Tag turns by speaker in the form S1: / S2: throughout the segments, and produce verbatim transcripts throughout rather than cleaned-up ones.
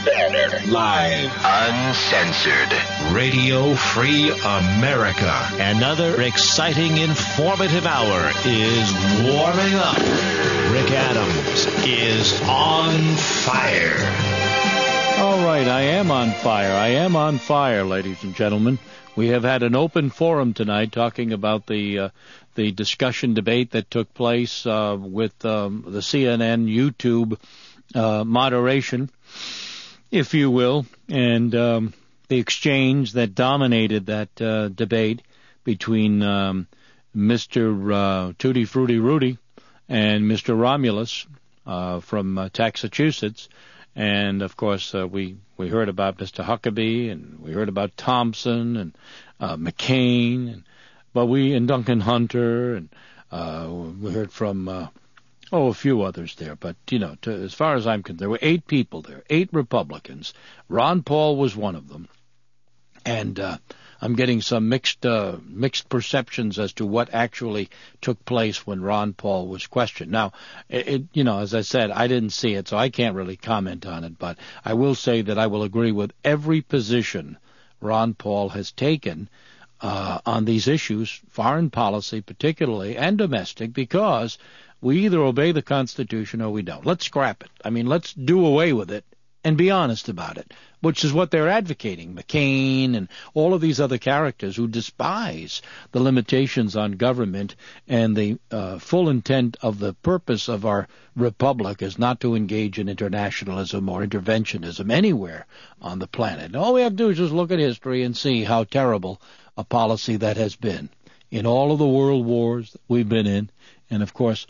S1: Better. Live.
S2: Uncensored.
S1: Radio Free America.
S3: Another exciting, informative hour is warming up. Rick Adams is on fire.
S4: All right, I am on fire. I am on fire, ladies and gentlemen. We have had an open forum tonight talking about the uh, the discussion debate that took place uh, with um, the C N N YouTube uh, moderation, if you will, and um, the exchange that dominated that uh, debate between um, Mister Uh, Tutti Frutti Rudy and Mister Romulus uh, from uh, Massachusetts. And, of course, uh, we, we heard about Mister Huckabee, and we heard about Thompson and uh, McCain, and, but we and Duncan Hunter, and uh, we heard from, uh, oh, a few others there. But, you know, to, as far as I'm concerned, there were eight people there, eight Republicans. Ron Paul was one of them. And uh, I'm getting some mixed uh, mixed perceptions as to what actually took place when Ron Paul was questioned. Now, it, it, you know, as I said, I didn't see it, so I can't really comment on it. But I will say that I will agree with every position Ron Paul has taken uh, on these issues, foreign policy particularly, and domestic, because we either obey the Constitution or we don't. Let's scrap it. I mean, let's do away with it and be honest about it, which is what they're advocating. McCain and all of these other characters who despise the limitations on government, and the uh, full intent of the purpose of our republic is not to engage in internationalism or interventionism anywhere on the planet. And all we have to do is just look at history and see how terrible a policy that has been in all of the world wars that we've been in. And, of course,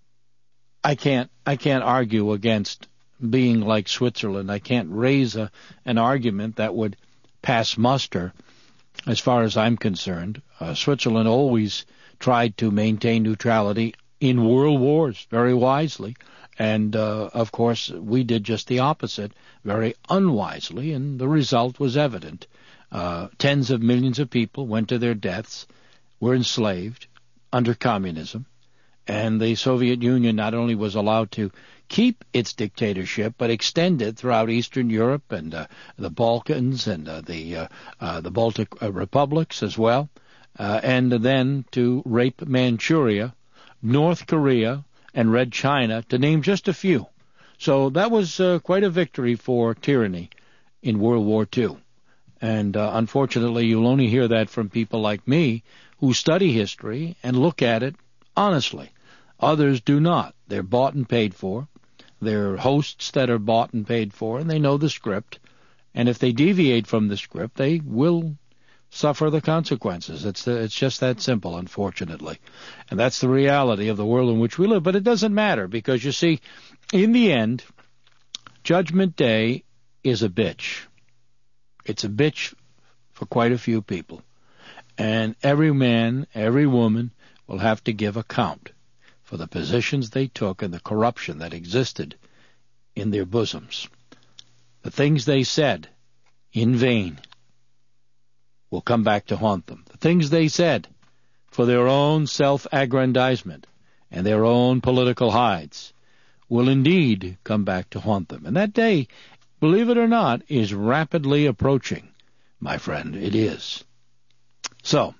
S4: I can't I can't argue against being like Switzerland. I can't raise a, an argument that would pass muster as far as I'm concerned. Uh, Switzerland always tried to maintain neutrality in world wars very wisely. And, uh, of course, we did just the opposite very unwisely, and the result was evident. Uh, tens of millions of people went to their deaths, were enslaved under communism, and the Soviet Union not only was allowed to keep its dictatorship, but extend it throughout Eastern Europe and uh, the Balkans and uh, the uh, uh, the Baltic uh, republics as well, uh, and then to rape Manchuria, North Korea, and Red China, to name just a few. So that was uh, quite a victory for tyranny in World War Two. And uh, unfortunately, you'll only hear that from people like me who study history and look at it honestly. Others do not. They're bought and paid for. They're hosts that are bought and paid for, and they know the script. And if they deviate from the script, they will suffer the consequences. It's the, it's just that simple, unfortunately. And that's the reality of the world in which we live. But it doesn't matter, because, you see, in the end, Judgment Day is a bitch. It's a bitch for quite a few people. And every man, every woman will have to give account for the positions they took and the corruption that existed in their bosoms. The things they said in vain will come back to haunt them. The things they said for their own self-aggrandizement and their own political hides will indeed come back to haunt them. And that day, believe it or not, is rapidly approaching, my friend. It is. So,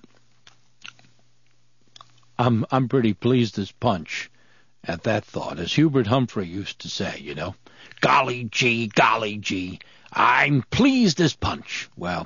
S4: I'm I'm pretty pleased as punch at that thought. As Hubert Humphrey used to say, you know, golly gee, golly gee, I'm pleased as punch. Well,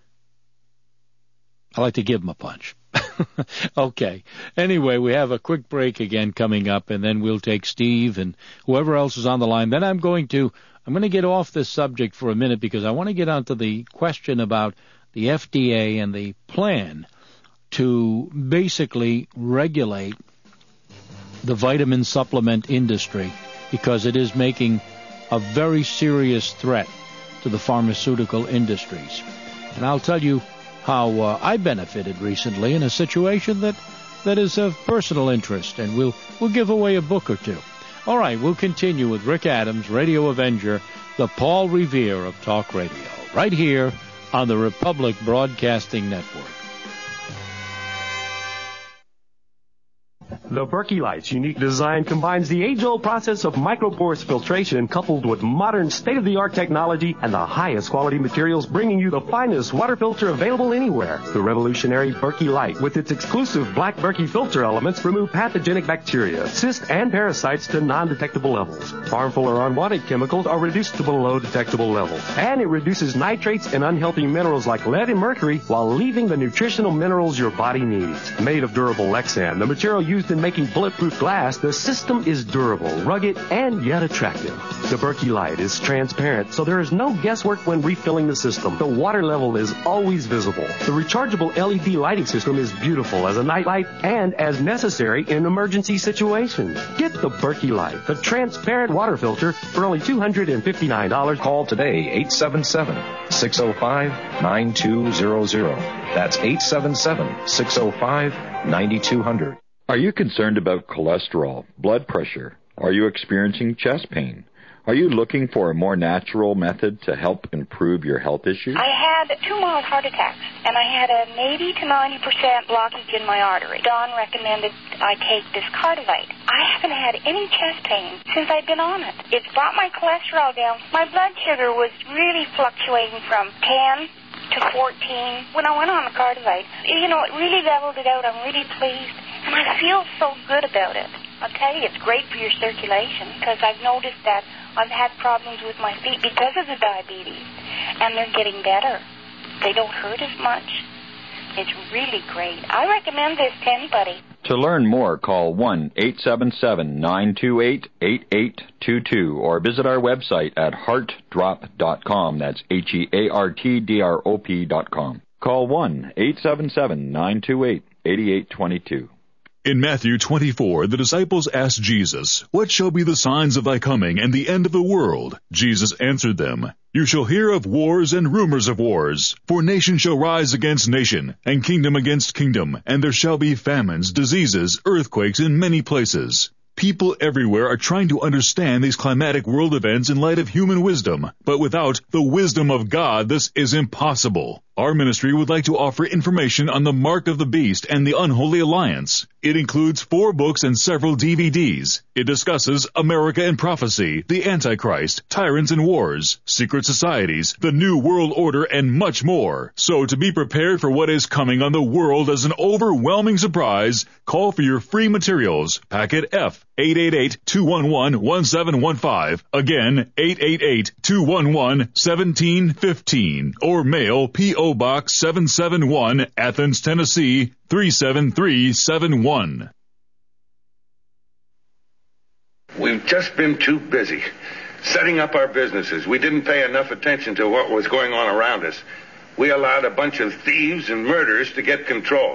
S4: I like to give him a punch. Okay. Anyway, we have a quick break again coming up, and then we'll take Steve and whoever else is on the line. Then I'm going to I'm going to get off this subject for a minute, because I want to get onto the question about the F D A and the plan to basically regulate the vitamin supplement industry, because it is making a very serious threat to the pharmaceutical industries. And I'll tell you how uh, I benefited recently in a situation that, that is of personal interest, and we'll, we'll give away a book or two. All right, we'll continue with Rick Adams, Radio Avenger, the Paul Revere of Talk Radio, right here on the Republic Broadcasting Network.
S5: The Berkey Light's unique design combines the age-old process of microporous filtration coupled with modern state-of-the-art technology and the highest quality materials, bringing you the finest water filter available anywhere. The revolutionary Berkey Light, with its exclusive black Berkey filter elements, remove pathogenic bacteria, cysts, and parasites to non-detectable levels. Harmful or unwanted chemicals are reduced to below detectable levels. And it reduces nitrates and unhealthy minerals like lead and mercury while leaving the nutritional minerals your body needs. Made of durable Lexan, the material used in making bulletproof glass, the system is durable, rugged, and yet attractive. The Berkey Light is transparent, so there is no guesswork when refilling the system. The water level is always visible. The rechargeable L E D lighting system is beautiful as a night light and as necessary in emergency situations. Get the Berkey Light, the transparent water filter, for only two hundred fifty-nine dollars.
S1: Call today, eight seven seven, six oh five, nine two zero zero. That's eight seven seven, six oh five, nine two zero zero.
S6: Are you concerned about cholesterol, blood pressure? Are you experiencing chest pain? Are you looking for a more natural method to help improve your health issues?
S7: I had two mild heart attacks, and I had an eighty to ninety percent blockage in my artery. Don recommended I take this Cardivite. I haven't had any chest pain since I've been on it. It's brought my cholesterol down. My blood sugar was really fluctuating from ten to fourteen when I went on the Cardivite. You know, it really leveled it out. I'm really pleased. And I feel so good about it. I'll tell you, it's great for your circulation because I've noticed that I've had problems with my feet because of the diabetes, and they're getting better. They don't hurt as much. It's really great. I recommend this to anybody.
S6: To learn more, call one eight seven seven, nine two eight, eight eight two two or visit our website at heart drop dot com. That's H E A R T D R O P dot com. Call one eight seven seven, nine two eight, eight eight two two.
S8: In Matthew twenty-four, the disciples asked Jesus, "What shall be the signs of thy coming and the end of the world?" Jesus answered them, "You shall hear of wars and rumors of wars. For nation shall rise against nation, and kingdom against kingdom, and there shall be famines, diseases, earthquakes in many places." People everywhere are trying to understand these climatic world events in light of human wisdom, but without the wisdom of God, this is impossible. Our ministry would like to offer information on the Mark of the Beast and the Unholy Alliance. It includes four books and several D V Ds. It discusses America and Prophecy, the Antichrist, Tyrants and Wars, Secret Societies, the New World Order, and much more. So to be prepared for what is coming on the world as an overwhelming surprise, call for your free materials. Packet F, eight eight eight, two one one, one seven one five. Again, eight eight eight, two one one, one seven one five. Or mail P O Box seven seven one, Athens, Tennessee, three seven three seven one.
S9: We've just been too busy setting up our businesses. We didn't pay enough attention to what was going on around us. We allowed a bunch of thieves and murderers to get control.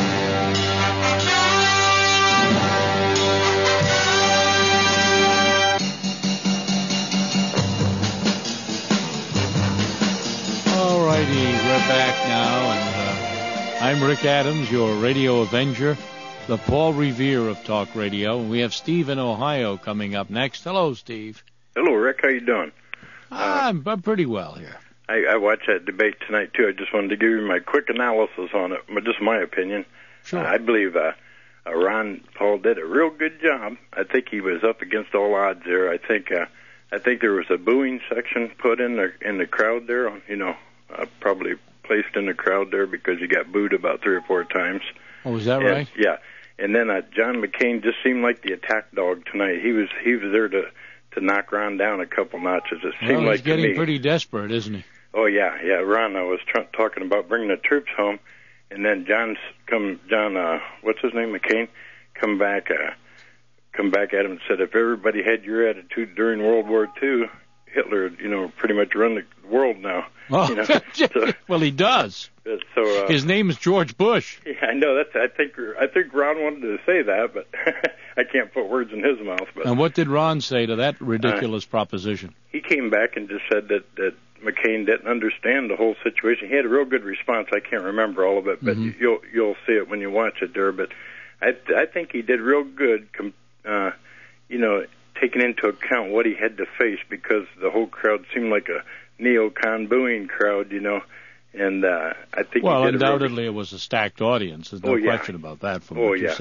S4: We're back now, and uh, I'm Rick Adams, your radio avenger, the Paul Revere of talk radio, and we have Steve in Ohio coming up next. Hello, Steve.
S10: Hello, Rick. How you doing?
S4: Uh, I'm, I'm pretty well here.
S10: I, I watched that debate tonight, too. I just wanted to give you my quick analysis on it, but just my opinion.
S4: Sure.
S10: Uh, I believe uh, uh, Ron Paul did a real good job. I think he was up against all odds there. I think uh, I think there was a booing section put in the in the crowd there, you know, Uh, probably placed in the crowd there because he got booed about three or four times.
S4: Oh, is that
S10: and,
S4: right?
S10: Yeah. And then uh, John McCain just seemed like the attack dog tonight. He was he was there to, to knock Ron down a couple notches. It seemed
S4: well,
S10: like
S4: he's getting
S10: to me.
S4: pretty desperate, isn't he?
S10: Oh yeah, yeah. Ron, I was tr- talking about bringing the troops home, and then John's come. John, uh, what's his name? McCain, come back, uh, come back at him and said, if everybody had your attitude during World War Two, Hitler, you know, pretty much run the world now.
S4: Oh,
S10: you know? so,
S4: well, he does.
S10: So uh,
S4: his name is George Bush.
S10: Yeah, I know. That's. I think. I think Ron wanted to say that, but I can't put words in his mouth. But
S4: and what did Ron say to that ridiculous uh, proposition?
S10: He came back and just said that that McCain didn't understand the whole situation. He had a real good response. I can't remember all of it, but mm-hmm. you'll you'll see it when you watch it there. But I I think he did real good. Uh, you know, taking into account what he had to face, because the whole crowd seemed like a neocon booing crowd, you know, and uh, I think
S4: well,
S10: he did
S4: undoubtedly
S10: really...
S4: it was a stacked audience. There's no
S10: oh, yeah.
S4: question about that from
S10: oh,
S4: what
S10: yeah.
S4: you say.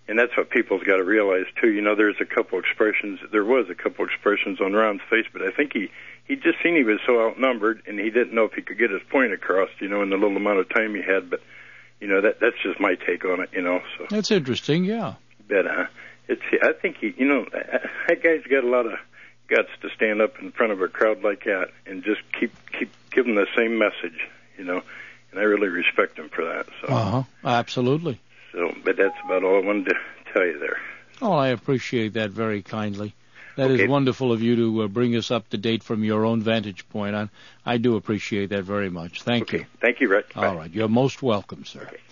S10: and that's what people's got to realize too. You know, there's a couple expressions. There was a couple expressions on Ron's face, but I think he he just seen he was so outnumbered, and he didn't know if he could get his point across. You know, in the little amount of time he had. But you know, that that's just my take on it. You know, so
S4: that's interesting. Yeah.
S10: But uh, it's I think he, you know, that guy's got a lot of guts to stand up in front of a crowd like that and just keep keep giving the same message. You know, and I really respect him for that. So.
S4: Uh huh. Absolutely.
S10: So, but that's about all I wanted to tell you there.
S4: Oh, I appreciate that very kindly. That
S10: okay.
S4: is wonderful of you to uh, bring us up to date from your own vantage point. I, I do appreciate that very much. Thank
S10: okay.
S4: you.
S10: Thank you, Rick.
S4: All
S10: Bye.
S4: right. You're most welcome, sir.
S10: Okay.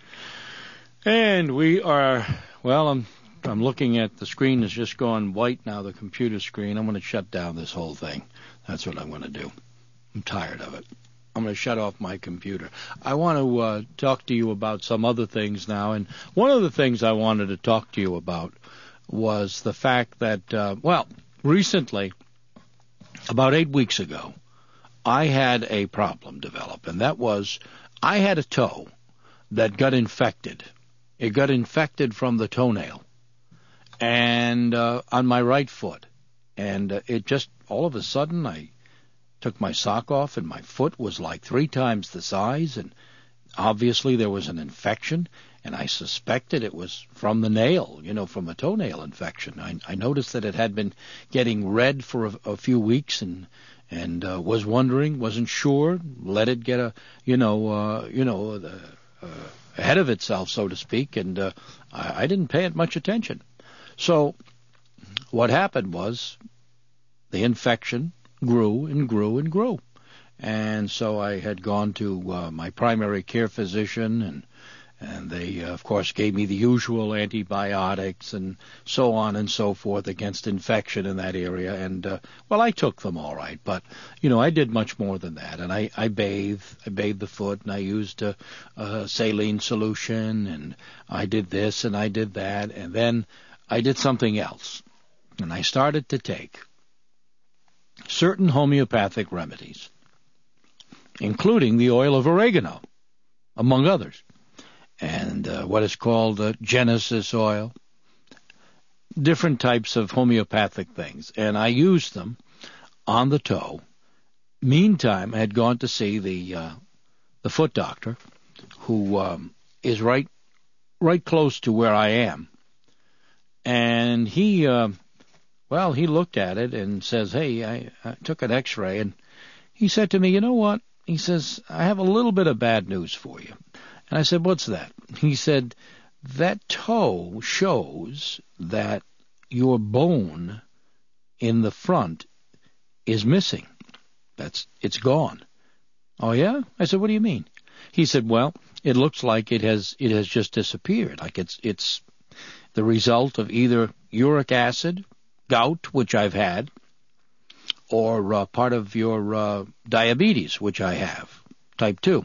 S4: And we are, well, I'm I'm looking at the screen that's just gone white now, the computer screen. I'm going to shut down this whole thing. That's what I'm going to do. I'm tired of it. I'm going to shut off my computer. I want to uh, talk to you about some other things now. And one of the things I wanted to talk to you about was the fact that, uh, well, recently, about eight weeks ago, I had a problem develop. And that was I had a toe that got infected. It got infected from the toenail and uh, on my right foot. And uh, it just, all of a sudden, I took my sock off, and my foot was like three times the size, and obviously there was an infection, and I suspected it was from the nail, you know, from a toenail infection. I, I noticed that it had been getting red for a, a few weeks, and and uh, was wondering, wasn't sure, let it get a, you know, uh, you know, the, uh, ahead of itself, so to speak, and uh, I, I didn't pay it much attention. So what happened was the infection grew and grew and grew. And so I had gone to uh, my primary care physician, and and they, uh, of course, gave me the usual antibiotics and so on and so forth against infection in that area. And, uh, well, I took them all right. But, you know, I did much more than that. And I, I bathed. I bathed the foot, and I used a, a saline solution, and I did this and I did that. And then I did something else. And I started to take certain homeopathic remedies, including the oil of oregano, among others, and uh, what is called uh, Genesis oil, different types of homeopathic things. And I used them on the toe. Meantime, I had gone to see the uh, the foot doctor, who um, is right right close to where I am. And he, uh, well, he looked at it and says, hey, I, I took an x-ray, and he said to me, you know what? He says, I have a little bit of bad news for you. And I said, what's that? He said, that toe shows that your bone in the front is missing. That's, it's gone. Oh, yeah? I said, what do you mean? He said, well, it looks like it has, it has just disappeared. Like it's, it's the result of either uric acid, gout, which I've had, or uh, part of your uh, diabetes, which I have, type two.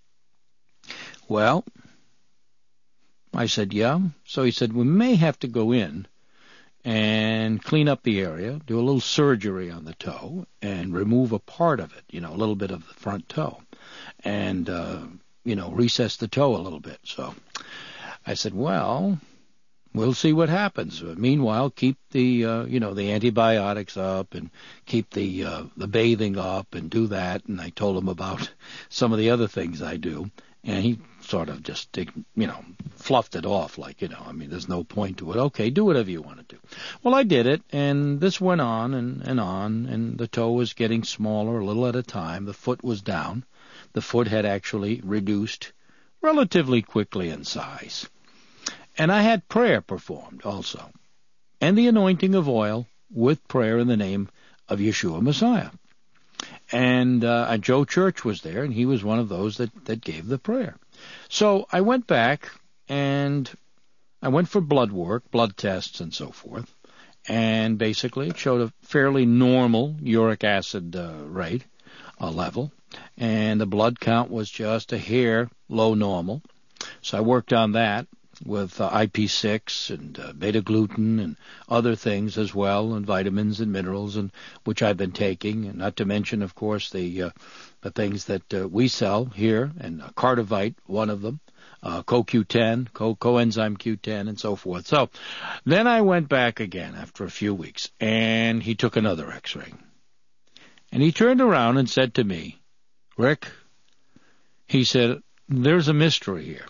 S4: Well, I said, yeah. So he said, we may have to go in and clean up the area, do a little surgery on the toe, and remove a part of it, you know, a little bit of the front toe, and, uh, you know, recess the toe a little bit. So I said, well, we'll see what happens. Meanwhile, keep the, uh, you know, the antibiotics up, and keep the uh, the bathing up, and do that. And I told him about some of the other things I do, and he sort of just, you know, fluffed it off like, you know, I mean, there's no point to it. Okay, do whatever you want to do. Well, I did it, and this went on and, and on, and the toe was getting smaller a little at a time. The foot was down. The foot had actually reduced relatively quickly in size. And I had prayer performed also, and the anointing of oil with prayer in the name of Yeshua Messiah. And uh, Joe Church was there, and he was one of those that, that gave the prayer. So I went back, and I went for blood work, blood tests, and so forth, and basically it showed a fairly normal uric acid uh, rate, uh, level, and the blood count was just a hair low normal. So I worked on that with uh, I P six and uh, beta-glucan and other things as well, and vitamins and minerals, and which I've been taking, and not to mention, of course, the uh, the things that uh, we sell here, and uh, Cardivite, one of them, uh, Co Q ten, co- coenzyme Q ten, and so forth. So then I went back again after a few weeks, and he took another X-ray. And he turned around and said to me, Rick, he said, there's a mystery here.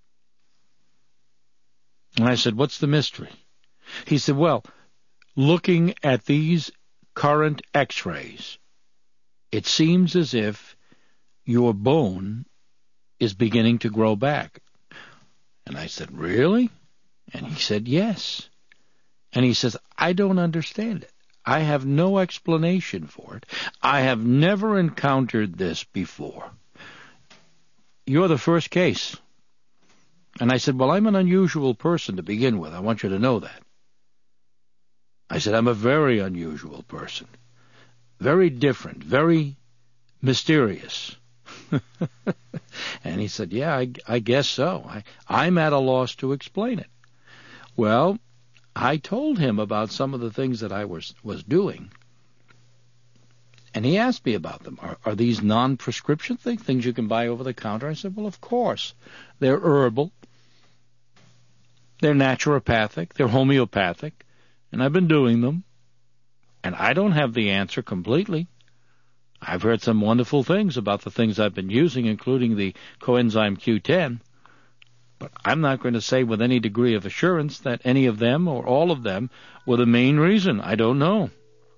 S4: And I said, what's the mystery? He said, well, looking at these current X-rays, it seems as if your bone is beginning to grow back. And I said, really? And he said, yes. And he says, I don't understand it. I have no explanation for it. I have never encountered this before. You're the first case. And I said, well, I'm an unusual person to begin with. I want you to know that. I said, I'm a very unusual person. Very different, very mysterious. And he said, yeah, I, I guess so. I, I'm at a loss to explain it. Well, I told him about some of the things that I was, was doing. And he asked me about them. Are, are these non-prescription things, things you can buy over the counter? I said, well, of course. They're herbal. They're naturopathic. They're homeopathic. And I've been doing them. And I don't have the answer completely. I've heard some wonderful things about the things I've been using, including the coenzyme Q ten. But I'm not going to say with any degree of assurance that any of them or all of them were the main reason. I don't know.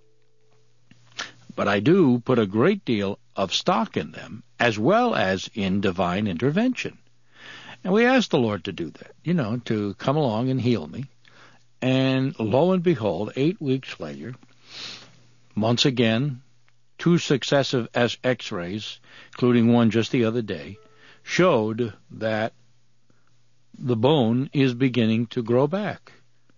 S4: But I do put a great deal of stock in them, as well as in divine intervention. And we asked the Lord to do that, you know, to come along and heal me. And lo and behold, eight weeks later, once again, two successive X-rays, including one just the other day, showed that the bone is beginning to grow back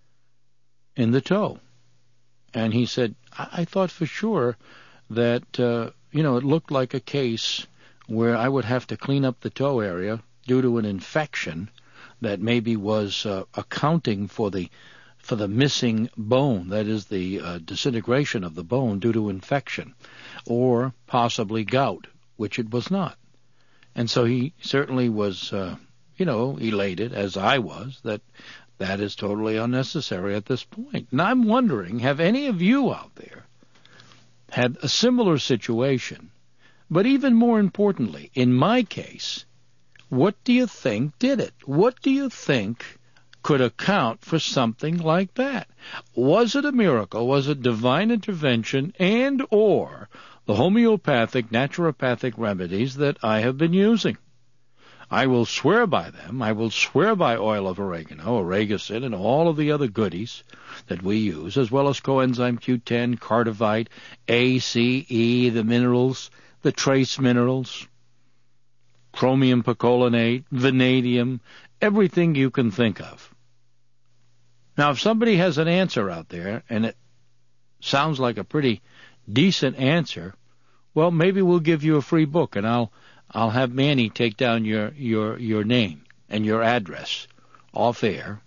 S4: in the toe. And he said, I, I thought for sure that, uh, you know, it looked like a case where I would have to clean up the toe area due to an infection that maybe was uh, accounting for the for the missing bone, that is the uh, disintegration of the bone due to infection, or possibly gout, which it was not. And so he certainly was, uh, you know, elated, as I was, that that is totally unnecessary at this point. And I'm wondering, have any of you out there had a similar situation? But even more importantly, in my case, what do you think did it? What do you think could account for something like that? Was it a miracle? Was it divine intervention and or the homeopathic, naturopathic remedies that I have been using? I will swear by them. I will swear by oil of oregano, oregacin, and all of the other goodies that we use, as well as coenzyme Q ten, Cardivite, A, C, E, the minerals, the trace minerals, chromium picolinate, vanadium, everything you can think of. Now, if somebody has an answer out there, and it sounds like a pretty decent answer, well, maybe we'll give you a free book, and I'll I'll have Manny take down your, your, your name and your address off air,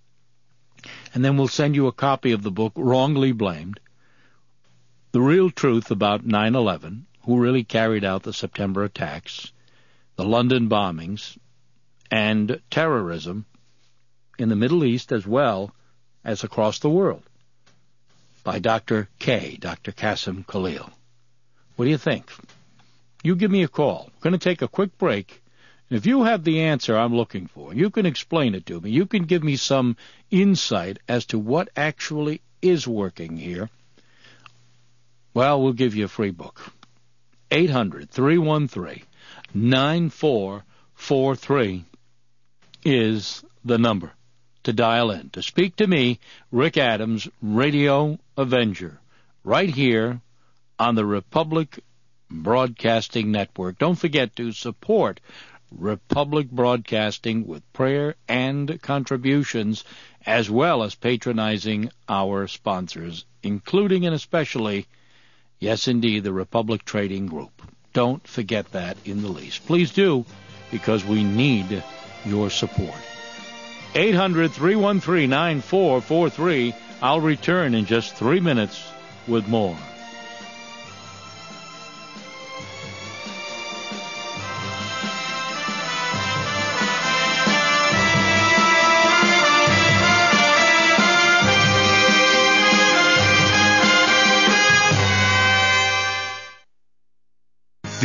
S4: and then we'll send you a copy of the book, Wrongly Blamed, The Real Truth About nine eleven, who really carried out the September attacks, the London bombings, and terrorism in the Middle East as well as across the world, by Doctor K, Doctor Qasim Khalil. What do you think? You give me a call. We're going to take a quick break. And if you have the answer I'm looking for, you can explain it to me. You can give me some insight as to what actually is working here. Well, we'll give you a free book. eight hundred, three one three, nine four four three is the number to dial in, to speak to me, Rick Adams, Radio Avenger, right here on the Republic Broadcasting Network. Don't forget to support Republic Broadcasting with prayer and contributions, as well as patronizing our sponsors, including and especially, yes indeed, the Republic Trading Group. Don't forget that in the least. Please do, because we need your support. eight hundred, three one three, nine four four three. I'll return in just three minutes with more.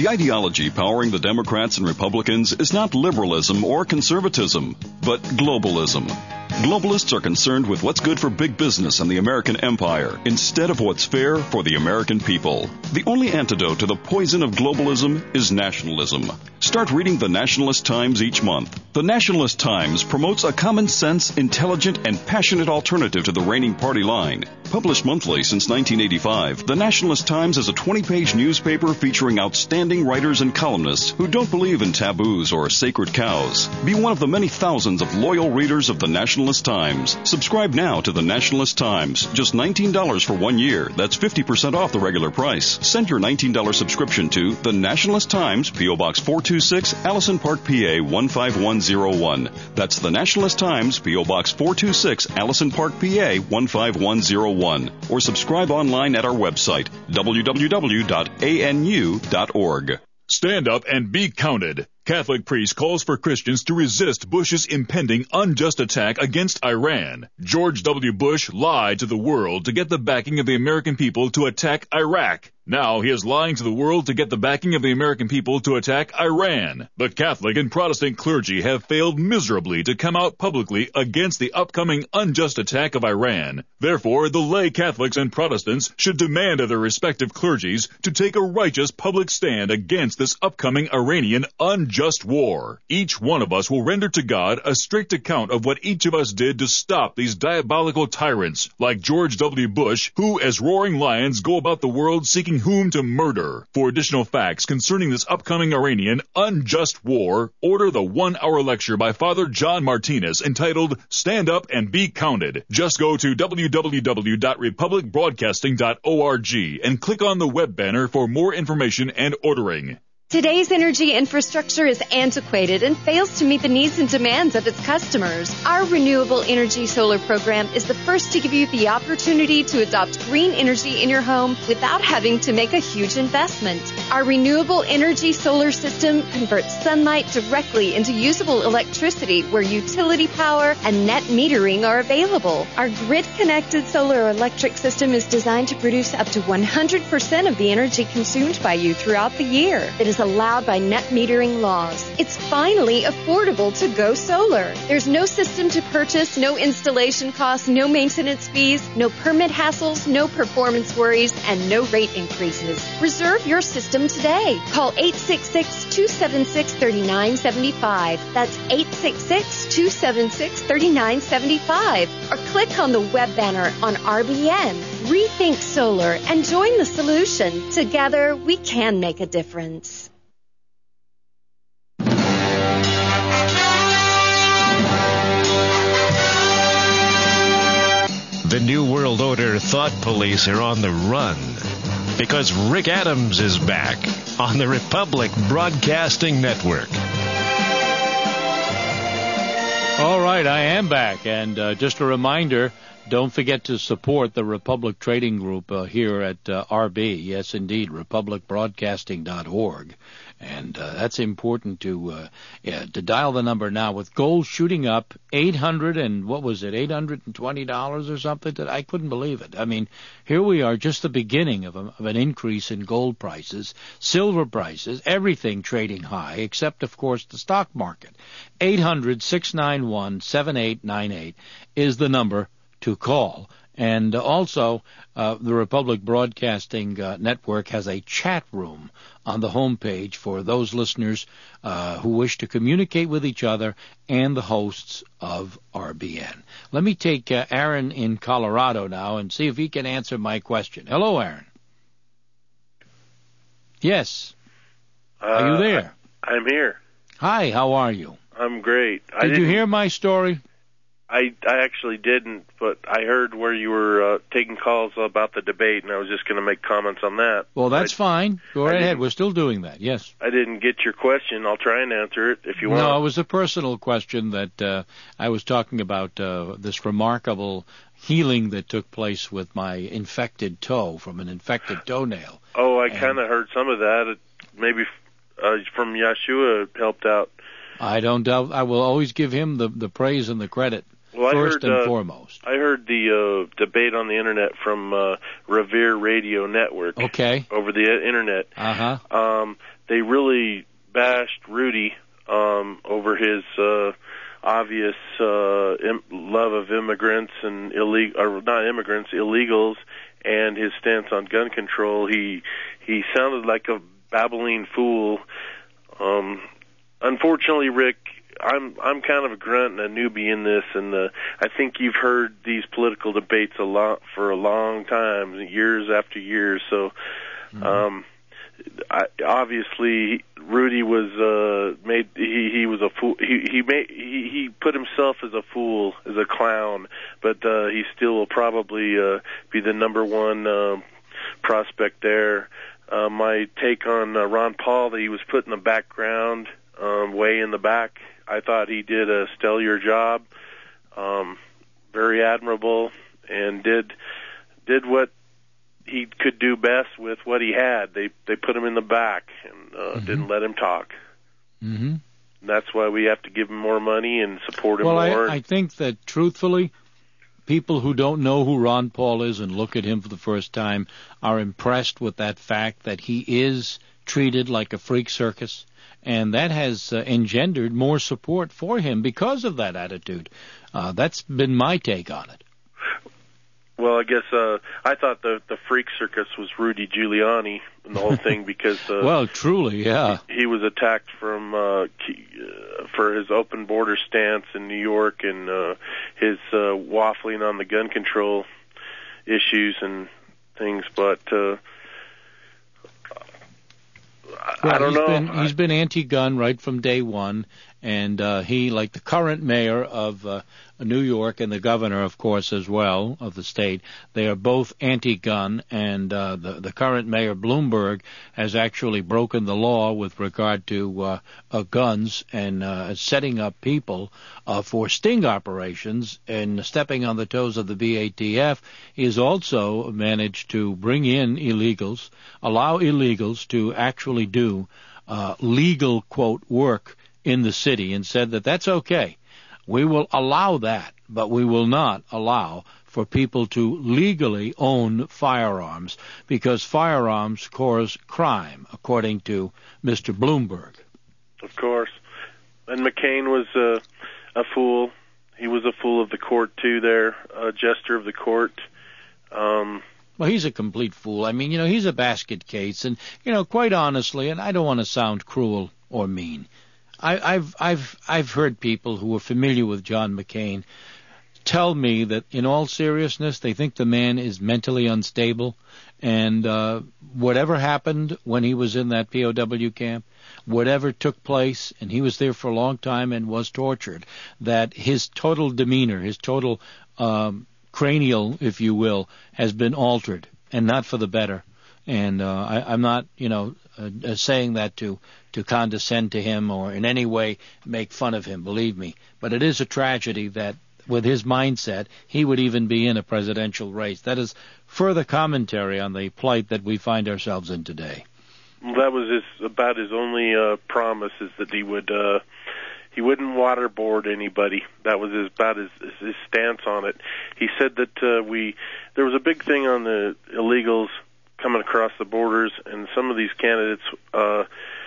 S11: The ideology powering the Democrats and Republicans is not liberalism or conservatism, but globalism. Globalists are concerned with what's good for big business and the American empire instead of what's fair for the American people. The only antidote to the poison of globalism is nationalism. Start reading the Nationalist Times each month. The Nationalist Times promotes a common sense, intelligent, and passionate alternative to the reigning party line. Published monthly since nineteen eighty-five, the Nationalist Times is a twenty-page newspaper featuring outstanding writers and columnists who don't believe in taboos or sacred cows. Be one of the many thousands of loyal readers of the Nationalist Times. Subscribe now to the Nationalist Times. Just nineteen dollars for one year. That's fifty percent off the regular price. Send your nineteen dollars subscription to the Nationalist Times, P O. Box four two six, Allison Park, P A one five one zero one. That's the Nationalist Times, P O. Box four two six, Allison Park, P A one five one zero one. Or subscribe online at our website, w w w dot a n u dot org.
S8: Stand up and be counted. Catholic priest calls for Christians to resist Bush's impending unjust attack against Iran. George W. Bush lied to the world to get the backing of the American people to attack Iraq. Now he is lying to the world to get the backing of the American people to attack Iran. The Catholic and Protestant clergy have failed miserably to come out publicly against the upcoming unjust attack of Iran. Therefore, the lay Catholics and Protestants should demand of their respective clergies to take a righteous public stand against this upcoming Iranian unjust war. Each one of us will render to God a strict account of what each of us did to stop these diabolical tyrants like George W. Bush, who as roaring lions go about the world seeking whom to murder. For additional facts concerning this upcoming Iranian unjust war, order the one-hour lecture by Father John Martinez entitled Stand Up and Be Counted. Just go to w w w dot republic broadcasting dot org and click on the web banner for more information and ordering.
S12: Today's energy infrastructure is antiquated and fails to meet the needs and demands of its customers. Our Renewable Energy Solar Program is the first to give you the opportunity to adopt green energy in your home without having to make a huge investment. Our Renewable Energy Solar System converts sunlight directly into usable electricity where utility power and net metering are available. Our grid-connected solar electric system is designed to produce up to one hundred percent of the energy consumed by you throughout the year. It is allowed by net metering laws. It's finally affordable to go solar. There's no system to purchase, no installation costs, no maintenance fees, no permit hassles, no performance worries, and no rate increases. Reserve your system today. Call eight six six, two seven six, three nine seven five. That's eight six six, two seven six, three nine seven five. Or click on the web banner on R B N. Rethink solar and join the solution. Together, we can make a difference.
S3: The New World Order thought police are on the run because Rick Adams is back on the Republic Broadcasting Network.
S4: All right, I am back. And uh, just a reminder, don't forget to support the Republic Trading Group uh, here at uh, R B. Yes, indeed, republic broadcasting dot org. And uh, that's important to uh, yeah, to dial the number now with gold shooting up eight hundred and what was it, eight hundred twenty dollars or something? That I couldn't believe it. I mean, here we are, just the beginning of, a, of an increase in gold prices, silver prices, everything trading high, except, of course, the stock market. eight hundred, six nine one, seven eight nine eight is the number to call. And also, uh, the Republic Broadcasting uh, Network has a chat room on the homepage for those listeners uh, who wish to communicate with each other and the hosts of R B N. Let me take uh, Aaron in Colorado now and see if he can answer my question. Hello, Aaron. Yes.
S13: Uh,
S4: are you there?
S13: I, I'm here.
S4: Hi, how are you?
S13: I'm great.
S4: Did I you hear my story?
S13: I, I actually didn't, but I heard where you were uh, taking calls about the debate, and I was just going to make comments on that.
S4: Well, that's
S13: I,
S4: fine. Go right ahead. We're still doing that, yes.
S13: I didn't get your question. I'll try and answer it if you want.
S4: No, it was a personal question that uh, I was talking about uh, this remarkable healing that took place with my infected toe from an infected toenail.
S13: Oh, I kind of heard some of that. It, maybe uh, from Yeshua helped out.
S4: I don't doubt. I will always give him the, the praise and the credit.
S13: Well,
S4: First
S13: I heard,
S4: and
S13: uh,
S4: foremost.
S13: I heard the uh, debate on the Internet from uh, Revere Radio Network.
S4: Okay.
S13: Over the Internet.
S4: Uh-huh.
S13: Um, they really bashed Rudy um, over his uh, obvious uh, im- love of immigrants and illegal, or not immigrants, illegals, and his stance on gun control. He he sounded like a babbling fool. Um, unfortunately, Rick, I'm I'm kind of a grunt and a newbie in this, and uh, I think you've heard these political debates a lot for a long time, years after years. So, mm-hmm. um, I, obviously, Rudy was uh, made. He, he was a fool. He he made he, he put himself as a fool, as a clown. But uh, he still will probably uh, be the number one uh, prospect there. Uh, my take on uh, Ron Paul, that he was put in the background, um, way in the back. I thought he did a stellar job, um, very admirable, and did did what he could do best with what he had. They they put him in the back and uh, mm-hmm. didn't let him talk.
S4: Mm-hmm.
S13: That's why we have to give him more money and support him
S4: well,
S13: more.
S4: Well, I, I think that, truthfully, people who don't know who Ron Paul is and look at him for the first time are impressed with that fact that he is treated like a freak circus, and that has uh, engendered more support for him because of that attitude. Uh, that's been my take on it.
S13: Well, I guess uh, I thought the the freak circus was Rudy Giuliani and the whole thing because uh,
S4: well, truly, yeah,
S13: he, he was attacked from uh, for his open border stance in New York and uh, his uh, waffling on the gun control issues and things. But uh, I,
S4: well,
S13: I don't
S4: he's
S13: know.
S4: Been, he's been anti-gun right from day one, and uh, he, like the current mayor of uh, New York and the governor, of course, as well, of the state, they are both anti-gun, and uh, the, the current mayor, Bloomberg, has actually broken the law with regard to uh, uh, guns and uh, setting up people uh, for sting operations and stepping on the toes of the B A T F. He has also managed to bring in illegals, allow illegals to actually do uh, legal, quote, work in the city, and said that that's okay. We will allow that, but we will not allow for people to legally own firearms because firearms cause crime, according to Mister Bloomberg.
S13: Of course. And McCain was uh, a fool. He was a fool of the court, too, there, a jester of the court. Um,
S4: well, he's a complete fool. I mean, you know, he's a basket case. And, you know, quite honestly, and I don't want to sound cruel or mean, I, I've I've I've heard people who are familiar with John McCain tell me that, in all seriousness, they think the man is mentally unstable, and uh, whatever happened when he was in that P O W camp, whatever took place, and he was there for a long time and was tortured, that his total demeanor, his total um, cranial, if you will, has been altered, and not for the better. And uh, I, I'm not, you know, uh, saying that to, to condescend to him or in any way make fun of him, believe me. But it is a tragedy that with his mindset, he would even be in a presidential race. That is further commentary on the plight that we find ourselves in today.
S13: That was his, about his only uh, promise, is that he would uh, he wouldn't waterboard anybody. That was his, about his, his stance on it. He said that uh, we there was a big thing on the illegals coming across the borders, and some of these candidates uh,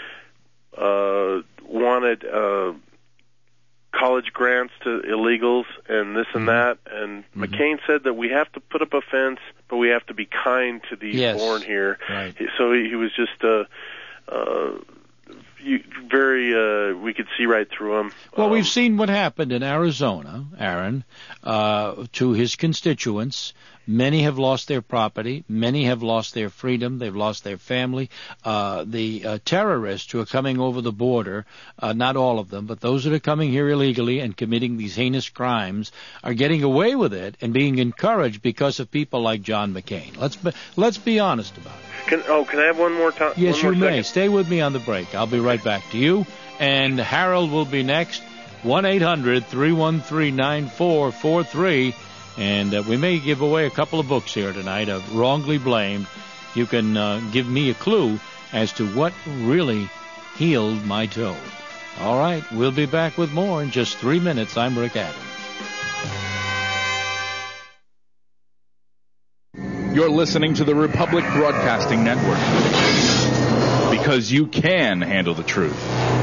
S13: uh, wanted uh, college grants to illegals and this and that. And mm-hmm. McCain said that we have to put up a fence, but we have to be kind to these
S4: yes.
S13: born here.
S4: Right.
S13: So he, he was just uh, uh, you, very, uh, we could see right through him.
S4: Well,
S13: um,
S4: we've seen what happened in Arizona, Aaron, uh, to his constituents. Many have lost their property. Many have lost their freedom. They've lost their family. Uh, the uh, terrorists who are coming over the border, uh, not all of them, but those that are coming here illegally and committing these heinous crimes are getting away with it and being encouraged because of people like John McCain. Let's be, let's be honest about it.
S13: Can, oh, can I have one more time?
S4: Yes,
S13: you
S4: may.
S13: Second?
S4: Stay with me on the break. I'll be right back to you. And Harold will be next. one eight hundred three one three nine four four three. And uh, we may give away a couple of books here tonight of Wrongly Blamed. You can uh, give me a clue as to what really healed my toe. All right, we'll be back with more in just three minutes. I'm Rick Adams.
S14: You're listening to the Republic Broadcasting Network. because you can handle the truth.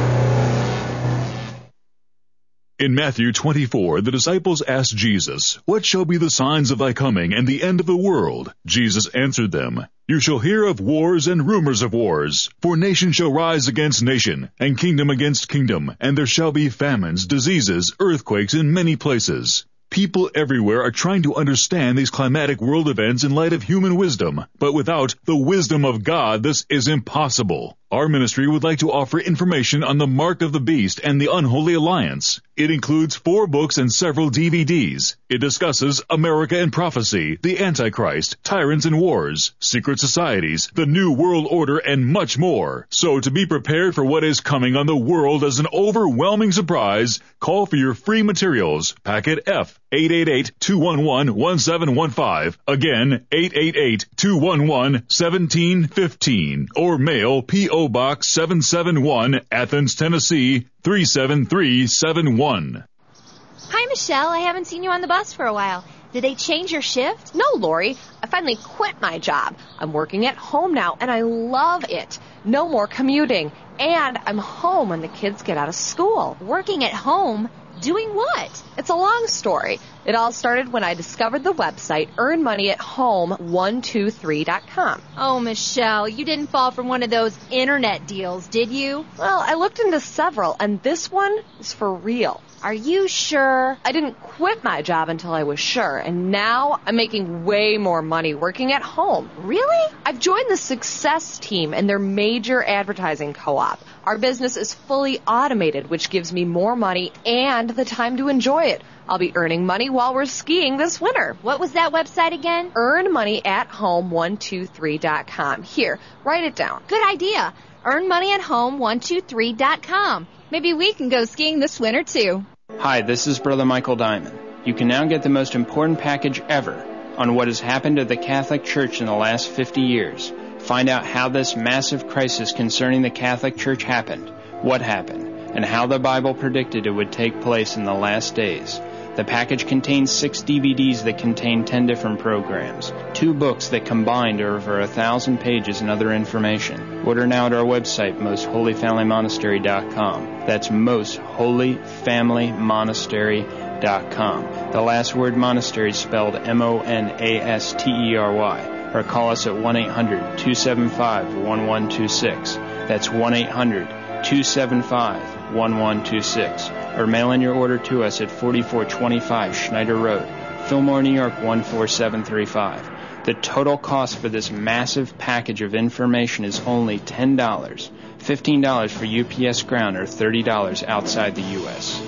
S8: In Matthew twenty-four, the disciples asked Jesus, "What shall be the signs of thy coming and the end of the world?" Jesus answered them, "You shall hear of wars and rumors of wars. For nation shall rise against nation, and kingdom against kingdom, and there shall be famines, diseases, earthquakes in many places." People everywhere are trying to understand these climatic world events in light of human wisdom, but without the wisdom of God, this is impossible. Our ministry would like to offer information on the Mark of the Beast and the Unholy Alliance. It includes four books and several D V Ds. It discusses America and prophecy, the Antichrist, tyrants and wars, secret societies, the New World Order, and much more. So to be prepared for what is coming on the world as an overwhelming surprise, call for your free materials. Packet F, eight eight eight, two one one, one seven one five. Again, eight eight eight, two one one, one seven one five. Or mail P O Box seven seven one, Athens, Tennessee, three seven three seven one.
S15: Hi, Michelle. I haven't seen you on the bus for a while. Did they change your shift?
S16: No, Lori. I finally quit my job. I'm working at home now, and I love it. No more commuting. And I'm home when the kids get out of school.
S15: Working at home? Doing what?
S16: It's a long story. It all started when I discovered the website earn money at home one two three dot com.
S15: Oh, Michelle, you didn't fall for one of those internet deals, did you?
S16: Well, I looked into several, and this one is for real.
S15: Are you sure?
S16: I didn't quit my job until I was sure, and now I'm making way more money working at home.
S15: Really?
S16: I've joined the Success Team and their major advertising co-op. Our business is fully automated, which gives me more money and the time to enjoy it. I'll be earning money while we're skiing this winter.
S15: What was that website again?
S16: earn money at home one two three dot com. Here, write it down.
S15: Good idea. earn money at home one two three dot com. Maybe we can go skiing this winter, too.
S17: Hi, this is Brother Michael Diamond. You can now get the most important package ever on what has happened to the Catholic Church in the last fifty years. Find out how this massive crisis concerning the Catholic Church happened, what happened, and how the Bible predicted it would take place in the last days. The package contains six D V Ds that contain ten different programs, two books that combined are over a thousand pages and other information. Order now at our website, most holy family monastery dot com. That's most holy family monastery dot com. The last word monastery is spelled M O N A S T E R Y. Or call us at one eight hundred, two seven five, one one two six. That's one eight hundred, two seven five, one one two six. Or mail in your order to us at forty-four twenty-five Schneider Road, Fillmore, New York one four seven three five. The total cost for this massive package of information is only ten dollars, fifteen dollars for U P S ground, or thirty dollars outside the U S